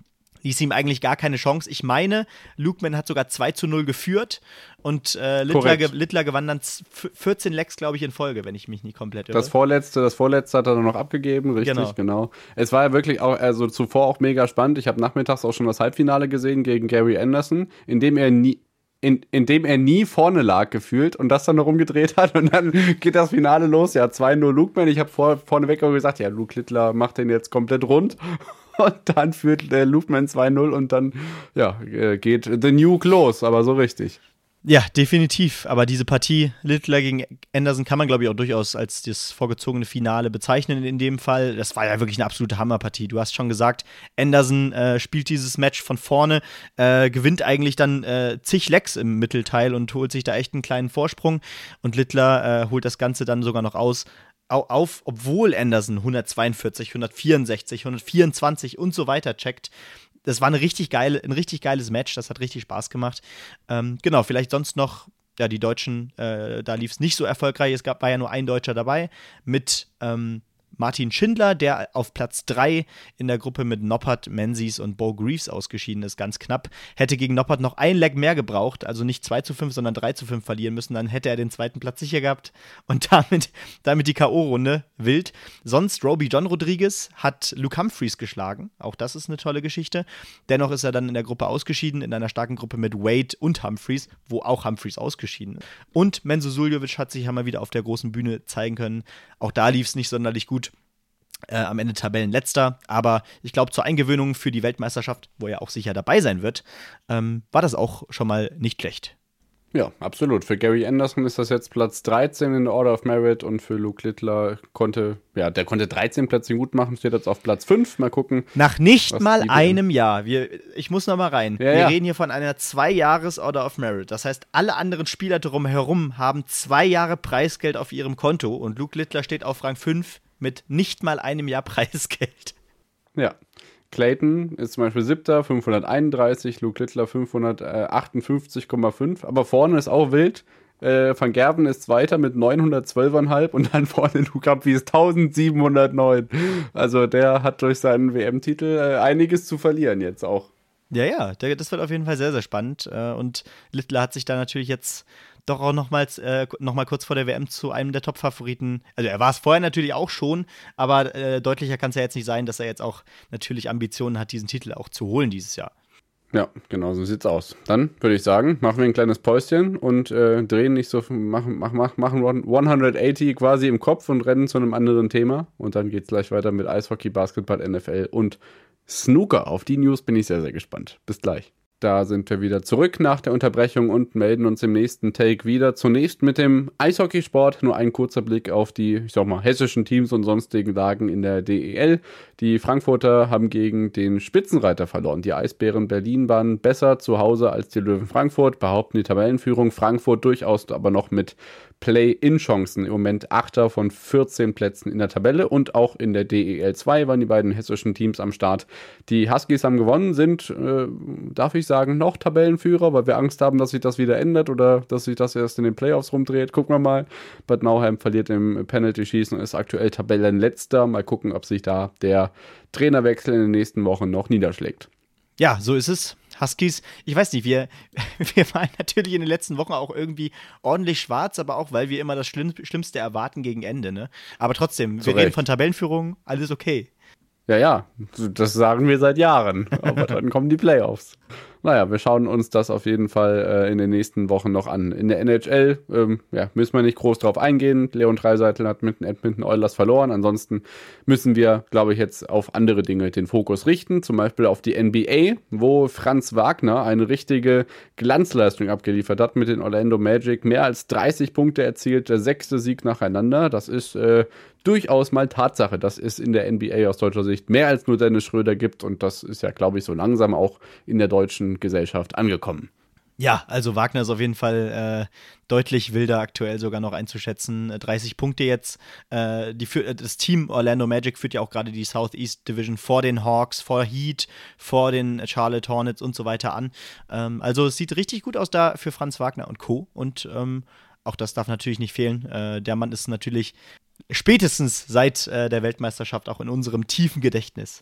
ließ ihm eigentlich gar keine Chance. Ich meine, Lukeman hat sogar zwei zu null geführt und äh, Littler, ge- Littler gewann dann vierzehn Lecks, glaube ich, in Folge, wenn ich mich nicht komplett irre. Das vorletzte, das vorletzte hat er dann noch abgegeben, richtig, genau. genau. Es war ja wirklich auch, also zuvor auch mega spannend. Ich habe nachmittags auch schon das Halbfinale gesehen gegen Gary Anderson, in dem er nie In, in dem er nie vorne lag gefühlt und das dann noch rumgedreht hat und dann geht das Finale los. Ja, zwei null Lukeman. Ich habe vor, vorneweg auch gesagt, ja, Luke Littler macht den jetzt komplett rund und dann führt äh, Lukeman zwei null und dann ja, äh, geht The Nuke los, aber so richtig. Ja, definitiv. Aber diese Partie Littler gegen Anderson kann man, glaube ich, auch durchaus als das vorgezogene Finale bezeichnen in dem Fall. Das war ja wirklich eine absolute Hammerpartie. Du hast schon gesagt, Anderson äh, spielt dieses Match von vorne, äh, gewinnt eigentlich dann äh, zig Lecks im Mittelteil und holt sich da echt einen kleinen Vorsprung. Und Littler äh, holt das Ganze dann sogar noch aus. Auf, obwohl Anderson hundertzweiundvierzig, hundertvierundsechzig, hundertvierundzwanzig und so weiter checkt. Das war eine richtig geile, ein richtig geiles Match, das hat richtig Spaß gemacht. Ähm, genau, vielleicht sonst noch, ja, die Deutschen, äh, da lief es nicht so erfolgreich. Es gab, war ja nur ein Deutscher dabei mit ähm, Martin Schindler, der auf Platz drei in der Gruppe mit Noppert, Menzies und Bo Greaves ausgeschieden ist, ganz knapp. Hätte gegen Noppert noch ein Leg mehr gebraucht, also nicht zwei zu fünf, sondern drei zu fünf verlieren müssen, dann hätte er den zweiten Platz sicher gehabt und damit, damit die K O-Runde wild. Sonst Roby John Rodriguez hat Luke Humphreys geschlagen, auch das ist eine tolle Geschichte. Dennoch ist er dann in der Gruppe ausgeschieden, in einer starken Gruppe mit Wade und Humphreys, wo auch Humphreys ausgeschieden ist. Und Menzo Suljovic hat sich ja mal wieder auf der großen Bühne zeigen können. Auch da lief es nicht sonderlich gut. Äh, am Ende Tabellenletzter, aber ich glaube, zur Eingewöhnung für die Weltmeisterschaft, wo er auch sicher dabei sein wird, ähm, war das auch schon mal nicht schlecht. Ja, absolut. Für Gary Anderson ist das jetzt Platz dreizehn in der Order of Merit und für Luke Littler konnte, ja, der konnte dreizehn Plätze gut machen, steht jetzt auf Platz fünf. Mal gucken. Nach nicht mal einem Jahr. Wir, ich muss noch mal rein. Ja, Wir ja. reden hier von einer Zwei-Jahres-Order of Merit. Das heißt, alle anderen Spieler drumherum haben zwei Jahre Preisgeld auf ihrem Konto und Luke Littler steht auf Rang fünf mit nicht mal einem Jahr Preisgeld. Ja. Clayton ist zum Beispiel siebter, fünfhunderteinunddreißig, Luke Littler fünfhundertachtundfünfzig Komma fünf, aber vorne ist auch wild. Äh, Van Gerven ist Zweiter mit neunhundertzwölf Komma fünf und dann vorne Luke Humphreys eintausendsiebenhundertneun. Also der hat durch seinen W M-Titel äh, einiges zu verlieren jetzt auch. Ja, ja, das wird auf jeden Fall sehr, sehr spannend. Und Littler hat sich da natürlich jetzt doch auch nochmals, äh, noch mal kurz vor der W M zu einem der Top-Favoriten, also er war es vorher natürlich auch schon, aber äh, deutlicher kann es ja jetzt nicht sein, dass er jetzt auch natürlich Ambitionen hat, diesen Titel auch zu holen dieses Jahr. Ja, genau, so sieht's aus. Dann würde ich sagen, machen wir ein kleines Päuschen und äh, drehen nicht so, machen, machen, machen hundertachtzig quasi im Kopf und rennen zu einem anderen Thema und dann geht's gleich weiter mit Eishockey, Basketball, N F L und Snooker. Auf die News bin ich sehr, sehr gespannt. Bis gleich. Da sind wir wieder zurück nach der Unterbrechung und melden uns im nächsten Take wieder. Zunächst mit dem Eishockeysport. Nur ein kurzer Blick auf die, ich sag mal, hessischen Teams und sonstigen Lagen in der D E L. Die Frankfurter haben gegen den Spitzenreiter verloren. Die Eisbären Berlin waren besser zu Hause als die Löwen Frankfurt, behaupten die Tabellenführung. Frankfurt durchaus aber noch mit Play-In-Chancen. Im Moment Achter von vierzehn Plätzen in der Tabelle und auch in der D E L zwei waren die beiden hessischen Teams am Start. Die Huskies haben gewonnen, sind, äh, darf ich sagen, noch Tabellenführer, weil wir Angst haben, dass sich das wieder ändert oder dass sich das erst in den Playoffs rumdreht. Gucken wir mal. Bad Nauheim verliert im Penalty-Schießen und ist aktuell Tabellenletzter. Mal gucken, ob sich da der Trainerwechsel in den nächsten Wochen noch niederschlägt. Ja, so ist es. Huskies, ich weiß nicht, wir, wir waren natürlich in den letzten Wochen auch irgendwie ordentlich schwarz, aber auch, weil wir immer das Schlimm, Schlimmste erwarten gegen Ende, ne? Aber trotzdem, wir reden von Tabellenführung, alles okay. Ja, ja, das sagen wir seit Jahren, aber dann kommen die Playoffs. Naja, wir schauen uns das auf jeden Fall äh, in den nächsten Wochen noch an. In der N H L ähm, ja, müssen wir nicht groß drauf eingehen. Leon Draisaitl hat mit den Edmonton Oilers verloren. Ansonsten müssen wir, glaube ich, jetzt auf andere Dinge den Fokus richten. Zum Beispiel auf die N B A, wo Franz Wagner eine richtige Glanzleistung abgeliefert hat mit den Orlando Magic. Mehr als dreißig Punkte erzielt, der sechste Sieg nacheinander. Das ist äh, durchaus mal Tatsache, dass es in der N B A aus deutscher Sicht mehr als nur Dennis Schröder gibt. Und das ist ja, glaube ich, so langsam auch in der deutschen Gesellschaft angekommen. Ja, also Wagner ist auf jeden Fall äh, deutlich wilder aktuell sogar noch einzuschätzen. dreißig Punkte jetzt. Äh, die, das Team Orlando Magic führt ja auch gerade die Southeast Division vor den Hawks, vor Heat, vor den Charlotte Hornets und so weiter an. Ähm, also es sieht richtig gut aus da für Franz Wagner und Co. Und ähm, auch das darf natürlich nicht fehlen. Äh, der Mann ist natürlich spätestens seit äh, der Weltmeisterschaft auch in unserem tiefen Gedächtnis.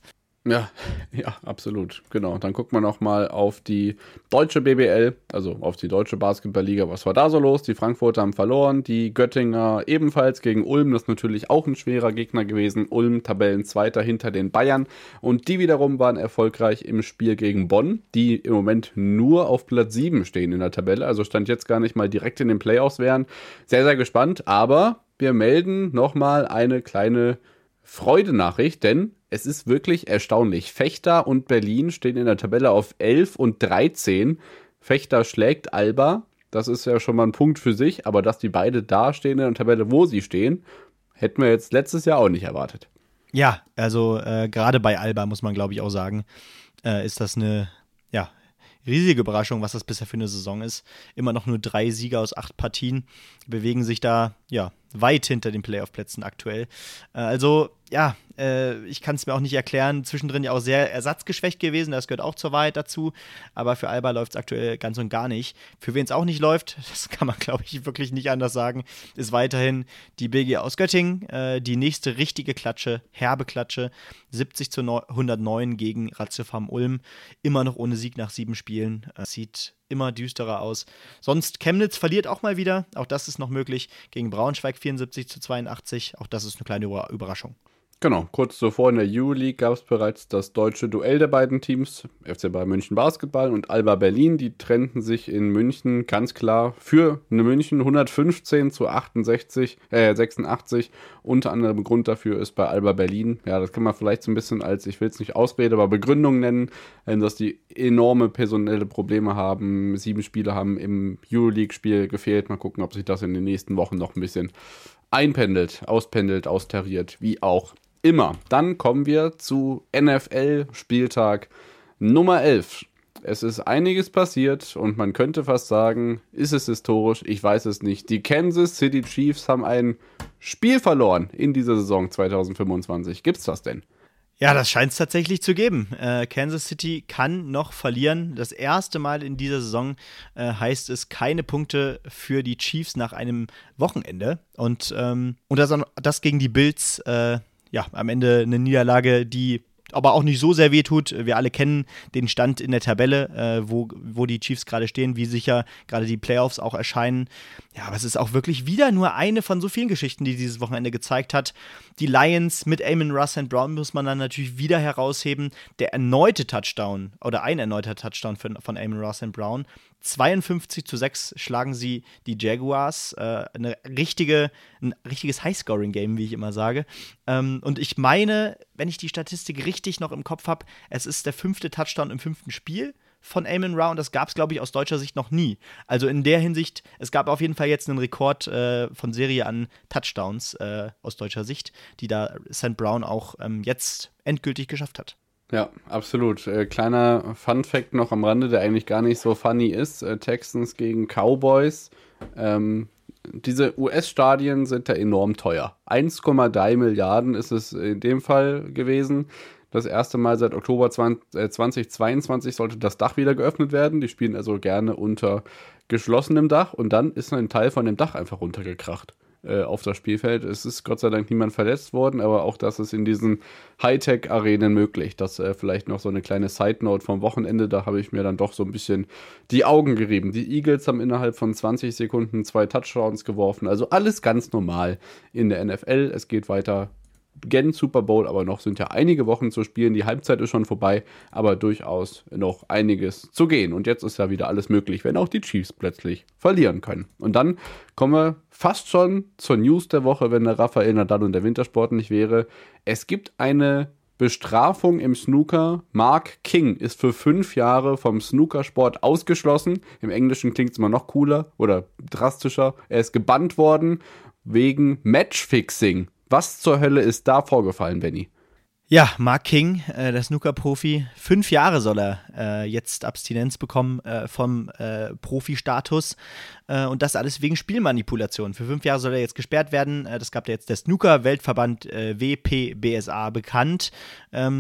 Ja, ja, absolut. Genau. Dann guckt man noch mal auf die deutsche B B L, also auf die deutsche Basketballliga. Was war da so los? Die Frankfurter haben verloren, die Göttinger ebenfalls gegen Ulm. Das ist natürlich auch ein schwerer Gegner gewesen. Ulm Tabellenzweiter hinter den Bayern. Und die wiederum waren erfolgreich im Spiel gegen Bonn, die im Moment nur auf Platz sieben stehen in der Tabelle. Also stand jetzt gar nicht mal direkt in den Playoffs wären. Sehr, sehr gespannt. Aber wir melden noch mal eine kleine Freudenachricht, denn es ist wirklich erstaunlich. Fechter und Berlin stehen in der Tabelle auf elf und dreizehn. Fechter schlägt Alba. Das ist ja schon mal ein Punkt für sich. Aber dass die beide da stehen in der Tabelle, wo sie stehen, hätten wir jetzt letztes Jahr auch nicht erwartet. Ja, also äh, gerade bei Alba muss man, glaube ich, auch sagen, äh, ist das eine, ja, riesige Überraschung, was das bisher für eine Saison ist. Immer noch nur drei Siege aus acht Partien. Die bewegen sich da, ja, weit hinter den Playoff-Plätzen aktuell. Äh, also, ja, äh, ich kann es mir auch nicht erklären. Zwischendrin ja auch sehr ersatzgeschwächt gewesen, das gehört auch zur Wahrheit dazu. Aber für Alba läuft es aktuell ganz und gar nicht. Für wen es auch nicht läuft, das kann man, glaube ich, wirklich nicht anders sagen, ist weiterhin die B G aus Göttingen. Äh, die nächste richtige Klatsche, herbe Klatsche, siebzig zu hundertneun gegen Ratio Farm Ulm. Immer noch ohne Sieg nach sieben Spielen. Äh, sieht immer düsterer aus. Sonst Chemnitz verliert auch mal wieder. Auch das ist noch möglich. Gegen Braunschweig vierundsiebzig zu zweiundachtzig. Auch das ist eine kleine Überraschung. Genau, kurz zuvor in der Euroleague gab es bereits das deutsche Duell der beiden Teams, F C Bayern München Basketball und Alba Berlin. Die trennten sich in München ganz klar für eine München hundertfünfzehn zu achtundsechzig, äh, sechsundachtzig. Unter anderem Grund dafür ist bei Alba Berlin, ja, das kann man vielleicht so ein bisschen als, ich will es nicht Ausrede, aber Begründung nennen, dass die enorme personelle Probleme haben. Sieben Spieler haben im Euroleague-Spiel gefehlt. Mal gucken, ob sich das in den nächsten Wochen noch ein bisschen einpendelt, auspendelt, austariert, wie auch immer. Dann kommen wir zu N F L-Spieltag Nummer elf. Es ist einiges passiert und man könnte fast sagen, ist es historisch? Ich weiß es nicht. Die Kansas City Chiefs haben ein Spiel verloren in dieser Saison zwanzig fünfundzwanzig. Gibt's das denn? Ja, das scheint es tatsächlich zu geben. Äh, Kansas City kann noch verlieren. Das erste Mal in dieser Saison äh, heißt es keine Punkte für die Chiefs nach einem Wochenende. Und, ähm, und das, das gegen die Bills, äh, ja, am Ende eine Niederlage, die aber auch nicht so sehr wehtut. Wir alle kennen den Stand in der Tabelle, äh, wo, wo die Chiefs gerade stehen, wie sicher gerade die Playoffs auch erscheinen. Ja, aber es ist auch wirklich wieder nur eine von so vielen Geschichten, die dieses Wochenende gezeigt hat. Die Lions mit Amon-Ra Saint Brown muss man dann natürlich wieder herausheben. Der erneute Touchdown oder ein erneuter Touchdown von, von Amon-Ra Saint Brown. zweiundfünfzig zu sechs schlagen sie die Jaguars. Äh, eine richtige, ein richtiges Highscoring-Game, wie ich immer sage. Ähm, und ich meine, wenn ich die Statistik richtig noch im Kopf habe, es ist der fünfte Touchdown im fünften Spiel von Amon-Ra und das gab es, glaube ich, aus deutscher Sicht noch nie. Also in der Hinsicht, es gab auf jeden Fall jetzt einen Rekord äh, von Serie an Touchdowns äh, aus deutscher Sicht, die da Saint Brown auch ähm, jetzt endgültig geschafft hat. Ja, absolut. Äh, kleiner Fun-Fact noch am Rande, der eigentlich gar nicht so funny ist. Äh, Texans gegen Cowboys. Ähm, diese U S-Stadien sind da enorm teuer. eins Komma drei Milliarden ist es in dem Fall gewesen. Das erste Mal seit Oktober zwanzig zweiundzwanzig sollte das Dach wieder geöffnet werden. Die spielen also gerne unter geschlossenem Dach. Und dann ist ein Teil von dem Dach einfach runtergekracht äh, auf das Spielfeld. Es ist Gott sei Dank niemand verletzt worden, aber auch das ist in diesen Hightech-Arenen möglich. Das äh, vielleicht noch so eine kleine Side-Note vom Wochenende. Da habe ich mir dann doch so ein bisschen die Augen gerieben. Die Eagles haben innerhalb von zwanzig Sekunden zwei Touchdowns geworfen. Also alles ganz normal in der N F L. Es geht weiter gen Super Bowl, aber noch sind ja einige Wochen zu spielen. Die Halbzeit ist schon vorbei, aber durchaus noch einiges zu gehen. Und jetzt ist ja wieder alles möglich, wenn auch die Chiefs plötzlich verlieren können. Und dann kommen wir fast schon zur News der Woche, wenn der Rafael Nadal und der Wintersport nicht wäre. Es gibt eine Bestrafung im Snooker. Mark King ist für fünf Jahre vom Snookersport ausgeschlossen. Im Englischen klingt es immer noch cooler oder drastischer. Er ist gebannt worden wegen Matchfixing. Was zur Hölle ist da vorgefallen, Benny? Ja, Mark King, äh, der Snooker-Profi, fünf Jahre soll er äh, jetzt Abstinenz bekommen äh, vom äh, Profi-Status äh, und das alles wegen Spielmanipulation. Für fünf Jahre soll er jetzt gesperrt werden. Äh, das gab jetzt der Snooker-Weltverband äh, W P B S A bekannt. Ähm,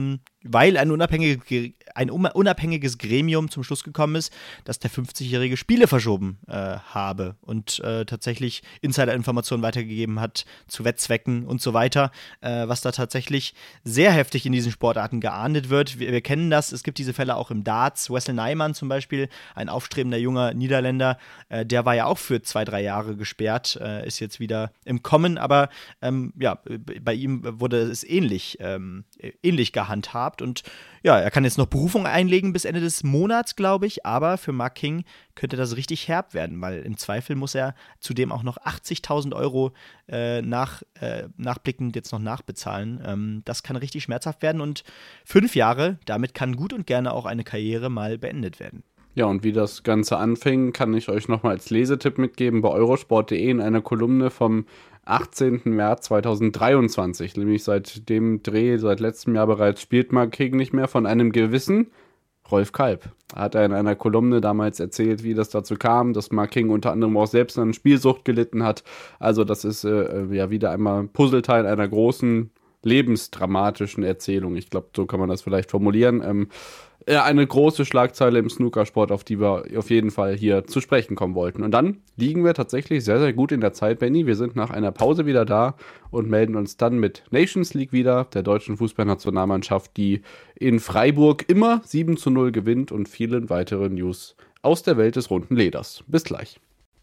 weil ein unabhängiges, ein unabhängiges Gremium zum Schluss gekommen ist, dass der fünfzigjährige Spiele verschoben äh, habe und äh, tatsächlich Insider-Informationen weitergegeben hat zu Wettzwecken und so weiter, äh, was da tatsächlich sehr heftig in diesen Sportarten geahndet wird. Wir, wir kennen das, es gibt diese Fälle auch im Darts. Wessel Nijman zum Beispiel, ein aufstrebender junger Niederländer, äh, der war ja auch für zwei, drei Jahre gesperrt, äh, ist jetzt wieder im Kommen, aber ähm, ja, bei ihm wurde es ähnlich, ähm, ähnlich gehandhabt. Und ja, er kann jetzt noch Berufung einlegen bis Ende des Monats, glaube ich, aber für Mark King könnte das richtig herb werden, weil im Zweifel muss er zudem auch noch achtzigtausend Euro äh, nach, äh, nachblickend jetzt noch nachbezahlen. Ähm, das kann richtig schmerzhaft werden und fünf Jahre, damit kann gut und gerne auch eine Karriere mal beendet werden. Ja, und wie das Ganze anfing, kann ich euch nochmal als Lesetipp mitgeben bei eurosport punkt de in einer Kolumne vom achtzehnten März zweitausenddreiundzwanzig, nämlich seit dem Dreh, seit letztem Jahr bereits, spielt Mark King nicht mehr, von einem gewissen Rolf Kalb. Hat er in einer Kolumne damals erzählt, wie das dazu kam, dass Mark King unter anderem auch selbst an Spielsucht gelitten hat. Also das ist äh, ja wieder einmal Puzzleteil einer großen, lebensdramatischen Erzählung. Ich glaube, so kann man das vielleicht formulieren. Ähm, Ja, eine große Schlagzeile im Snookersport, auf die wir auf jeden Fall hier zu sprechen kommen wollten. Und dann liegen wir tatsächlich sehr, sehr gut in der Zeit, Benny. Wir sind nach einer Pause wieder da und melden uns dann mit Nations League wieder, der deutschen Fußballnationalmannschaft, die in Freiburg immer sieben zu null gewinnt, und vielen weiteren News aus der Welt des runden Leders. Bis gleich.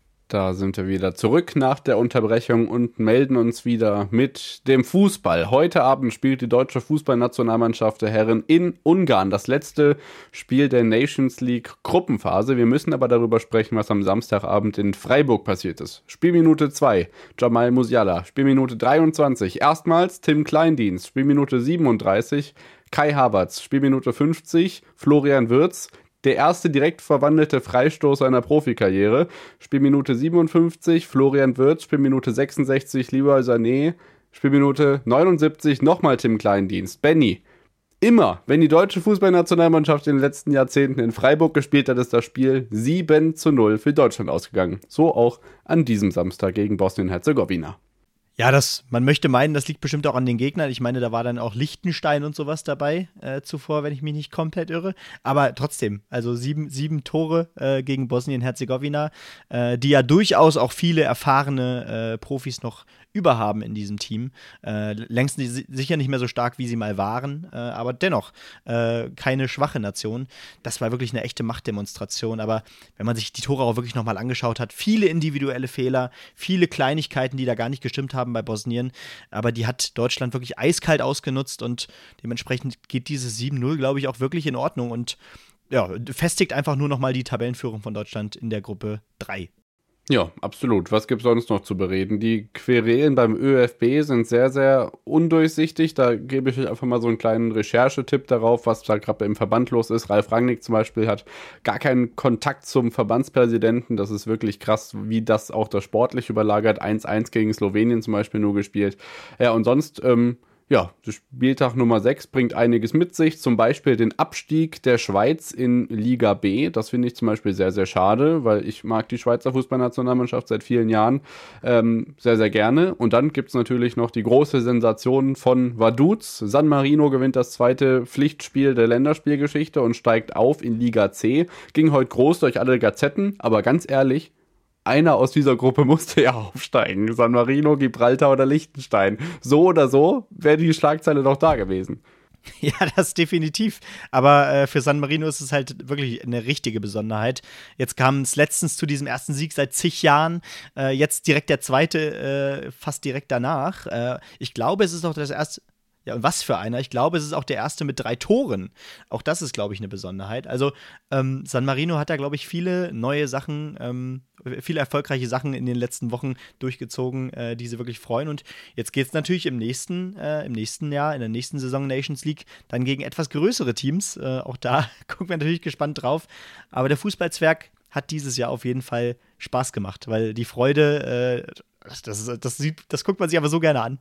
Da sind wir wieder zurück nach der Unterbrechung und melden uns wieder mit dem Fußball. Heute Abend spielt die deutsche Fußballnationalmannschaft der Herren in Ungarn. Das letzte Spiel der Nations League Gruppenphase. Wir müssen aber darüber sprechen, was am Samstagabend in Freiburg passiert ist. Spielminute zwei, Jamal Musiala. Spielminute dreiundzwanzig, erstmals Tim Kleindienst. Spielminute siebenunddreißig, Kai Havertz. Spielminute fünfzig, Florian Wirtz. Der erste direkt verwandelte Freistoß seiner Profikarriere. Spielminute siebenundfünfzig, Florian Wirtz. Spielminute sechsundsechzig, Leroy Sané. Spielminute neunundsiebzig, nochmal Tim Kleindienst. Benny, immer, wenn die deutsche Fußballnationalmannschaft in den letzten Jahrzehnten in Freiburg gespielt hat, ist das Spiel sieben zu null für Deutschland ausgegangen. So auch an diesem Samstag gegen Bosnien-Herzegowina. Ja, das, man möchte meinen, das liegt bestimmt auch an den Gegnern. Ich meine, da war dann auch Liechtenstein und sowas dabei äh, zuvor, wenn ich mich nicht komplett irre. Aber trotzdem, also sieben, sieben Tore äh, gegen Bosnien-Herzegowina, äh, die ja durchaus auch viele erfahrene äh, Profis noch überhaben in diesem Team. Äh, längst nicht, sicher nicht mehr so stark, wie sie mal waren, äh, aber dennoch äh, keine schwache Nation. Das war wirklich eine echte Machtdemonstration. Aber wenn man sich die Tore auch wirklich nochmal angeschaut hat, viele individuelle Fehler, viele Kleinigkeiten, die da gar nicht gestimmt haben bei Bosnien, aber die hat Deutschland wirklich eiskalt ausgenutzt und dementsprechend geht dieses sieben null, glaube ich, auch wirklich in Ordnung und ja, festigt einfach nur nochmal die Tabellenführung von Deutschland in der Gruppe drei. Ja, absolut. Was gibt's sonst noch zu bereden? Die Querelen beim ÖFB sind sehr, sehr undurchsichtig. Da gebe ich euch einfach mal so einen kleinen Recherchetipp darauf, was da gerade im Verband los ist. Ralf Rangnick zum Beispiel hat gar keinen Kontakt zum Verbandspräsidenten. Das ist wirklich krass, wie das auch das sportlich überlagert. eins eins gegen Slowenien zum Beispiel nur gespielt. Ja, und sonst, ähm, ja, Spieltag Nummer sechs bringt einiges mit sich, zum Beispiel den Abstieg der Schweiz in Liga B. Das finde ich zum Beispiel sehr, sehr schade, weil ich mag die Schweizer Fußballnationalmannschaft seit vielen Jahren ähm, sehr, sehr gerne. Und dann gibt es natürlich noch die große Sensation von Vaduz. San Marino gewinnt das zweite Pflichtspiel der Länderspielgeschichte und steigt auf in Liga C. Ging heute groß durch alle Gazetten, aber ganz ehrlich, einer aus dieser Gruppe musste ja aufsteigen. San Marino, Gibraltar oder Liechtenstein. So oder so wäre die Schlagzeile doch da gewesen. Ja, das definitiv. Aber äh, für San Marino ist es halt wirklich eine richtige Besonderheit. Jetzt kam es letztens zu diesem ersten Sieg seit zig Jahren. Äh, jetzt direkt der zweite, äh, fast direkt danach. Äh, ich glaube, es ist auch das erste. Ja, und was für einer. Ich glaube, es ist auch der erste mit drei Toren. Auch das ist, glaube ich, eine Besonderheit. Also, ähm, San Marino hat da, glaube ich, viele neue Sachen, ähm, viele erfolgreiche Sachen in den letzten Wochen durchgezogen, äh, die sie wirklich freuen. Und jetzt geht es natürlich im nächsten, äh, im nächsten Jahr, in der nächsten Saison Nations League, dann gegen etwas größere Teams. Äh, auch da gucken wir natürlich gespannt drauf. Aber der Fußballzwerg hat dieses Jahr auf jeden Fall Spaß gemacht, weil die Freude, äh, das, das, das, sieht, das guckt man sich aber so gerne an.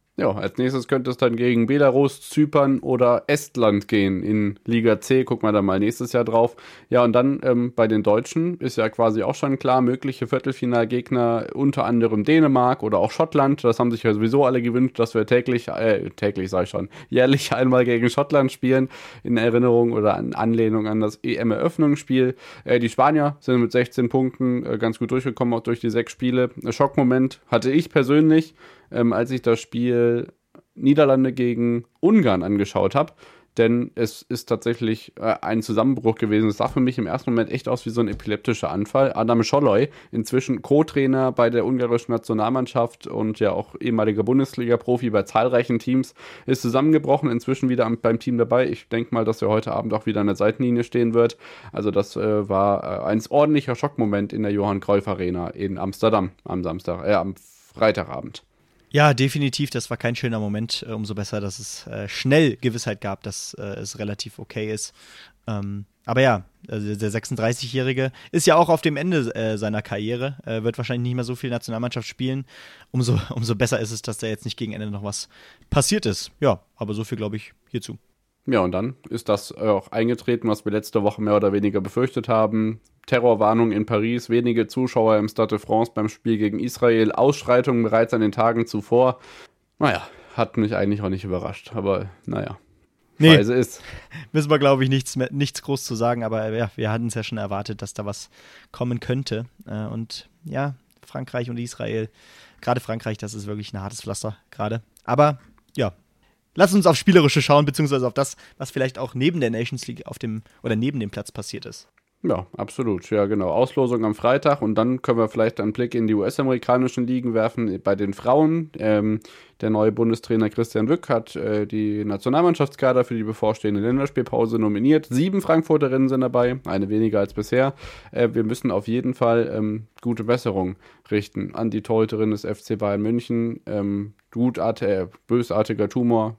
Ja, als nächstes könnte es dann gegen Belarus, Zypern oder Estland gehen in Liga C. Gucken wir da mal nächstes Jahr drauf. Ja, und dann ähm, bei den Deutschen ist ja quasi auch schon klar, mögliche Viertelfinalgegner, unter anderem Dänemark oder auch Schottland. Das haben sich ja sowieso alle gewünscht, dass wir täglich, äh, täglich sag ich schon, jährlich einmal gegen Schottland spielen, in Erinnerung oder in Anlehnung an das E M-Eröffnungsspiel. Äh, die Spanier sind mit sechzehn Punkten äh, ganz gut durchgekommen, auch durch die sechs Spiele. Schockmoment hatte ich persönlich, Ähm, als ich das Spiel Niederlande gegen Ungarn angeschaut habe. Denn es ist tatsächlich äh, ein Zusammenbruch gewesen. Es sah für mich im ersten Moment echt aus wie so ein epileptischer Anfall. Adam Scholloy, inzwischen Co-Trainer bei der ungarischen Nationalmannschaft und ja auch ehemaliger Bundesliga-Profi bei zahlreichen Teams, ist zusammengebrochen, inzwischen wieder am, beim Team dabei. Ich denke mal, dass er heute Abend auch wieder an der Seitenlinie stehen wird. Also das äh, war äh, ein ordentlicher Schockmoment in der Johann Cruyff Arena in Amsterdam am Samstag, äh, am Freitagabend. Ja, definitiv, das war kein schöner Moment. Äh, umso besser, dass es äh, schnell Gewissheit gab, dass äh, es relativ okay ist. Ähm, aber ja, also der sechsunddreißigjährige ist ja auch auf dem Ende äh, seiner Karriere, äh, wird wahrscheinlich nicht mehr so viel Nationalmannschaft spielen. Umso, umso besser ist es, dass da jetzt nicht gegen Ende noch was passiert ist. Ja, aber so viel, glaube ich, hierzu. Ja, und dann ist das auch eingetreten, was wir letzte Woche mehr oder weniger befürchtet haben. Terrorwarnung in Paris, wenige Zuschauer im Stade de France beim Spiel gegen Israel, Ausschreitungen bereits an den Tagen zuvor. Naja, hat mich eigentlich auch nicht überrascht, aber naja, nee, Weise ist. Müssen wir, glaube ich, nichts, mehr, nichts groß zu sagen, aber ja, wir hatten es ja schon erwartet, dass da was kommen könnte. Und ja, Frankreich und Israel, gerade Frankreich, das ist wirklich ein hartes Pflaster gerade. Aber ja, lass uns auf Spielerische schauen, beziehungsweise auf das, was vielleicht auch neben der Nations League auf dem oder neben dem Platz passiert ist. Ja, absolut. Ja, genau. Auslosung am Freitag und dann können wir vielleicht einen Blick in die U S-amerikanischen Ligen werfen. Bei den Frauen, ähm, der neue Bundestrainer Christian Wück hat äh, die Nationalmannschaftskader für die bevorstehende Länderspielpause nominiert. Sieben Frankfurterinnen sind dabei, eine weniger als bisher. Äh, wir müssen auf jeden Fall ähm, gute Besserung richten an die Torhüterin des F C Bayern München. Ähm, gutartig, äh, bösartiger Tumor,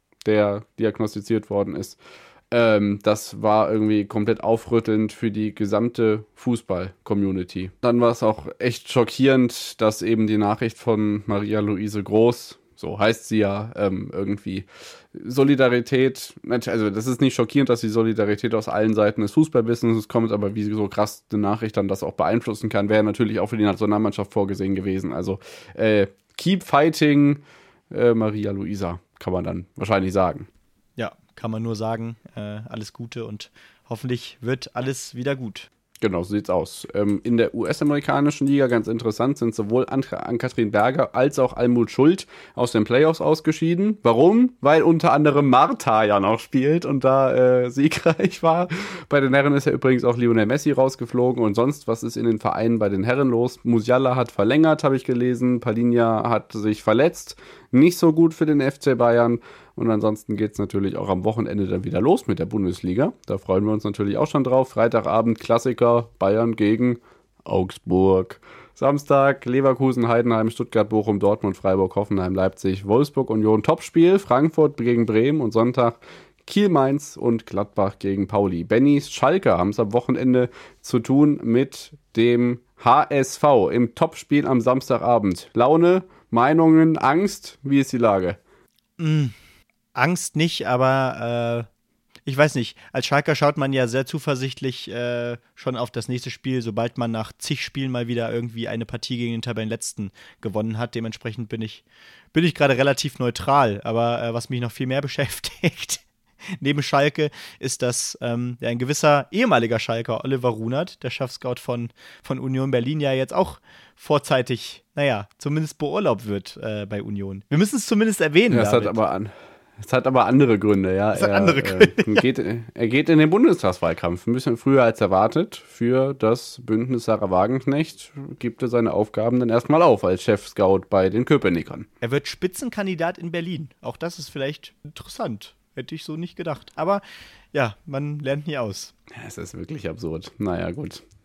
der diagnostiziert worden ist. Ähm, das war irgendwie komplett aufrüttelnd für die gesamte Fußball-Community. Dann war es auch echt schockierend, dass eben die Nachricht von Maria-Luise Groß, so heißt sie ja, ähm, irgendwie Solidarität, also das ist nicht schockierend, dass die Solidarität aus allen Seiten des Fußballbusinesses kommt, aber wie so krass eine Nachricht dann das auch beeinflussen kann, wäre natürlich auch für die Nationalmannschaft vorgesehen gewesen. Also äh, keep fighting, äh, Maria-Luisa, kann man dann wahrscheinlich sagen. Ja, kann man nur sagen, äh, alles Gute und hoffentlich wird alles wieder gut. Genau, so sieht's aus. Ähm, in der U S-amerikanischen Liga, ganz interessant, sind sowohl Ann-Kathrin Berger als auch Almut Schuld aus den Playoffs ausgeschieden. Warum? Weil unter anderem Martha ja noch spielt und da äh, siegreich war. Bei den Herren ist ja übrigens auch Lionel Messi rausgeflogen und sonst, was ist in den Vereinen bei den Herren los? Musiala hat verlängert, habe ich gelesen. Palinja hat sich verletzt. Nicht so gut für den F C Bayern. Und ansonsten geht es natürlich auch am Wochenende dann wieder los mit der Bundesliga. Da freuen wir uns natürlich auch schon drauf. Freitagabend Klassiker Bayern gegen Augsburg. Samstag Leverkusen, Heidenheim, Stuttgart, Bochum, Dortmund, Freiburg, Hoffenheim, Leipzig, Wolfsburg, Union. Topspiel. Frankfurt gegen Bremen und Sonntag Kiel, Mainz und Gladbach gegen Pauli. Bennys Schalke haben es am Wochenende zu tun mit dem H S V im Topspiel am Samstagabend. Laune, Meinungen, Angst, wie ist die Lage? Mm. Angst nicht, aber äh, ich weiß nicht. Als Schalker schaut man ja sehr zuversichtlich äh, schon auf das nächste Spiel, sobald man nach zig Spielen mal wieder irgendwie eine Partie gegen den Tabellenletzten gewonnen hat. Dementsprechend bin ich, bin ich gerade relativ neutral. Aber äh, was mich noch viel mehr beschäftigt, neben Schalke, ist, dass ähm, ja, ein gewisser ehemaliger Schalker, Oliver Runert, der Chefscout von, von Union Berlin, ja jetzt auch vorzeitig, naja, zumindest beurlaubt wird äh, bei Union. Wir müssen es zumindest erwähnen. Ja, das hat aber an. Es hat aber andere Gründe, ja. Es hat er, andere Gründe. Äh, geht, er geht in den Bundestagswahlkampf. Ein bisschen früher als erwartet. Für das Bündnis Sarah Wagenknecht gibt er seine Aufgaben dann erstmal auf als Chef-Scout bei den Köpenickern. Er wird Spitzenkandidat in Berlin. Auch das ist vielleicht interessant. Hätte ich so nicht gedacht. Aber ja, man lernt nie aus. Ja, es ist wirklich absurd. Naja, gut.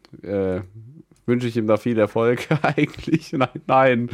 äh, wünsche ich ihm da viel Erfolg eigentlich. Nein, nein.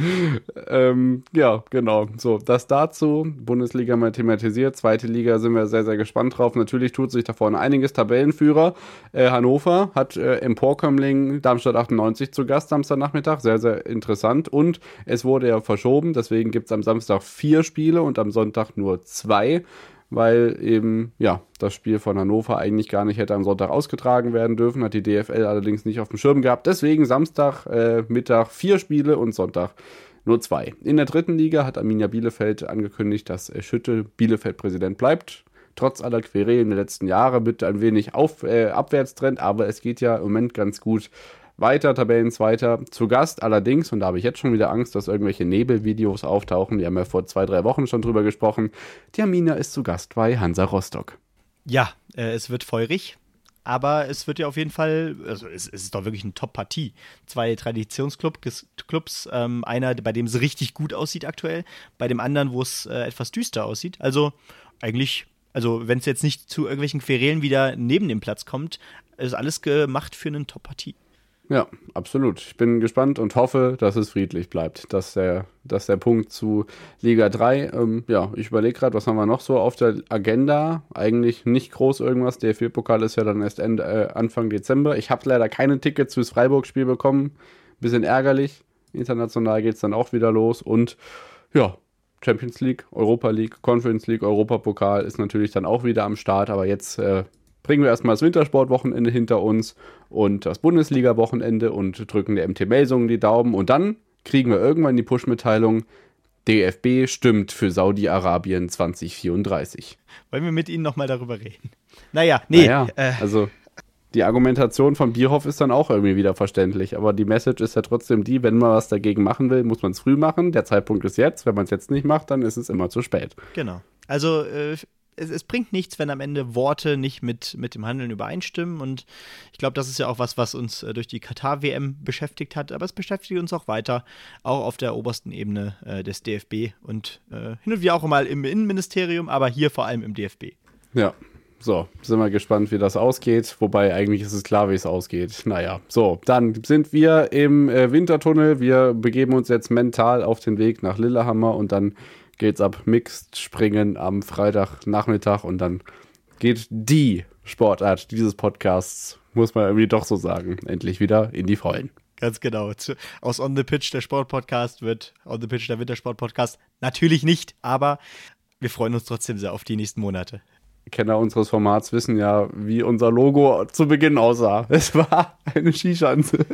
Ähm, ja, genau. So, das dazu. Bundesliga mal thematisiert. Zweite Liga sind wir sehr, sehr gespannt drauf. Natürlich tut sich da vorne einiges. Tabellenführer äh, Hannover hat äh, Emporkömmling Darmstadt achtundneunzig zu Gast Samstagnachmittag. Sehr, sehr interessant. Und es wurde ja verschoben. Deswegen gibt es am Samstag vier Spiele und am Sonntag nur zwei. Weil eben, ja, das Spiel von Hannover eigentlich gar nicht hätte am Sonntag ausgetragen werden dürfen, hat die D F L allerdings nicht auf dem Schirm gehabt. Deswegen Samstag, äh, Mittag vier Spiele und Sonntag nur zwei. In der dritten Liga hat Arminia Bielefeld angekündigt, dass äh, Schütte Bielefeld-Präsident bleibt. Trotz aller Querelen der letzten Jahre mit ein wenig auf, äh, Abwärtstrend, aber es geht ja im Moment ganz gut weiter, Tabellenzweiter zu Gast. Allerdings, und da habe ich jetzt schon wieder Angst, dass irgendwelche Nebelvideos auftauchen, wir haben ja vor zwei, drei Wochen schon drüber gesprochen, die Arminia ist zu Gast bei Hansa Rostock. Ja, äh, es wird feurig, aber es wird ja auf jeden Fall, also es, es ist doch wirklich eine Top-Partie. Zwei Traditionsclubs, Clubs, ähm, einer, bei dem es richtig gut aussieht aktuell, bei dem anderen, wo es äh, etwas düster aussieht. Also eigentlich, also wenn es jetzt nicht zu irgendwelchen Querelen wieder neben dem Platz kommt, ist alles gemacht für eine Top-Partie. Ja, absolut. Ich bin gespannt und hoffe, dass es friedlich bleibt. Dass der, dass der Punkt zu Liga drei, ähm, ja, ich überlege gerade, was haben wir noch so auf der Agenda? Eigentlich nicht groß irgendwas. Der D F B-Pokal ist ja dann erst Ende, äh, Anfang Dezember. Ich habe leider keine Tickets fürs Freiburg-Spiel bekommen. Bisschen ärgerlich. International geht es dann auch wieder los. Und ja, Champions League, Europa League, Conference League, Europapokal ist natürlich dann auch wieder am Start. Aber jetzt äh, bringen wir erstmal das Wintersportwochenende hinter uns und das Bundesliga-Wochenende und drücken der M T Melsungen die Daumen. Und dann kriegen wir irgendwann die Push-Mitteilung, D F B stimmt für Saudi-Arabien zwanzig vierunddreißig. Wollen wir mit Ihnen nochmal darüber reden? Naja, nee. Naja, äh, also die Argumentation von Bierhoff ist dann auch irgendwie wieder verständlich. Aber die Message ist ja trotzdem die, wenn man was dagegen machen will, muss man es früh machen. Der Zeitpunkt ist jetzt. Wenn man es jetzt nicht macht, dann ist es immer zu spät. Genau. Also äh, Es, es bringt nichts, wenn am Ende Worte nicht mit, mit dem Handeln übereinstimmen. Und ich glaube, das ist ja auch was, was uns äh, durch die Katar-W M beschäftigt hat. Aber es beschäftigt uns auch weiter, auch auf der obersten Ebene äh, des D F B und äh, hin und wieder auch mal im Innenministerium, aber hier vor allem im D F B. Ja, so, sind wir gespannt, wie das ausgeht. Wobei, eigentlich ist es klar, wie es ausgeht. Naja, so, dann sind wir im äh, Wintertunnel. Wir begeben uns jetzt mental auf den Weg nach Lillehammer und dann geht's ab Mixed Springen am Freitagnachmittag und dann geht die Sportart dieses Podcasts, muss man irgendwie doch so sagen, endlich wieder in die Vollen. Ganz genau. Aus On the Pitch, der Sportpodcast, wird On the Pitch, der Wintersportpodcast. Natürlich nicht, aber wir freuen uns trotzdem sehr auf die nächsten Monate. Kenner unseres Formats wissen ja, wie unser Logo zu Beginn aussah. Es war eine Skischanze.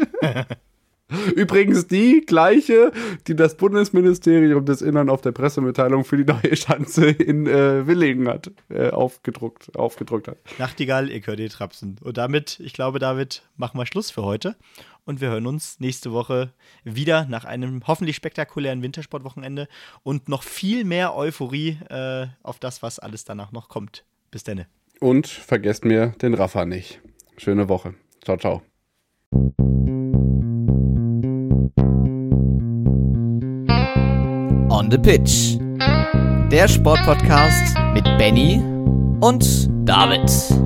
Übrigens die gleiche, die das Bundesministerium des Innern auf der Pressemitteilung für die neue Schanze in äh, Willingen hat, äh, aufgedruckt, aufgedruckt hat. Nachtigall, ich höre die Trapsen. Und damit, ich glaube, David, machen wir Schluss für heute. Und wir hören uns nächste Woche wieder nach einem hoffentlich spektakulären Wintersportwochenende und noch viel mehr Euphorie äh, auf das, was alles danach noch kommt. Bis dann. Und vergesst mir den Rafa nicht. Schöne Woche. Ciao, ciao. On the Pitch. Der Sportpodcast mit Benny und David.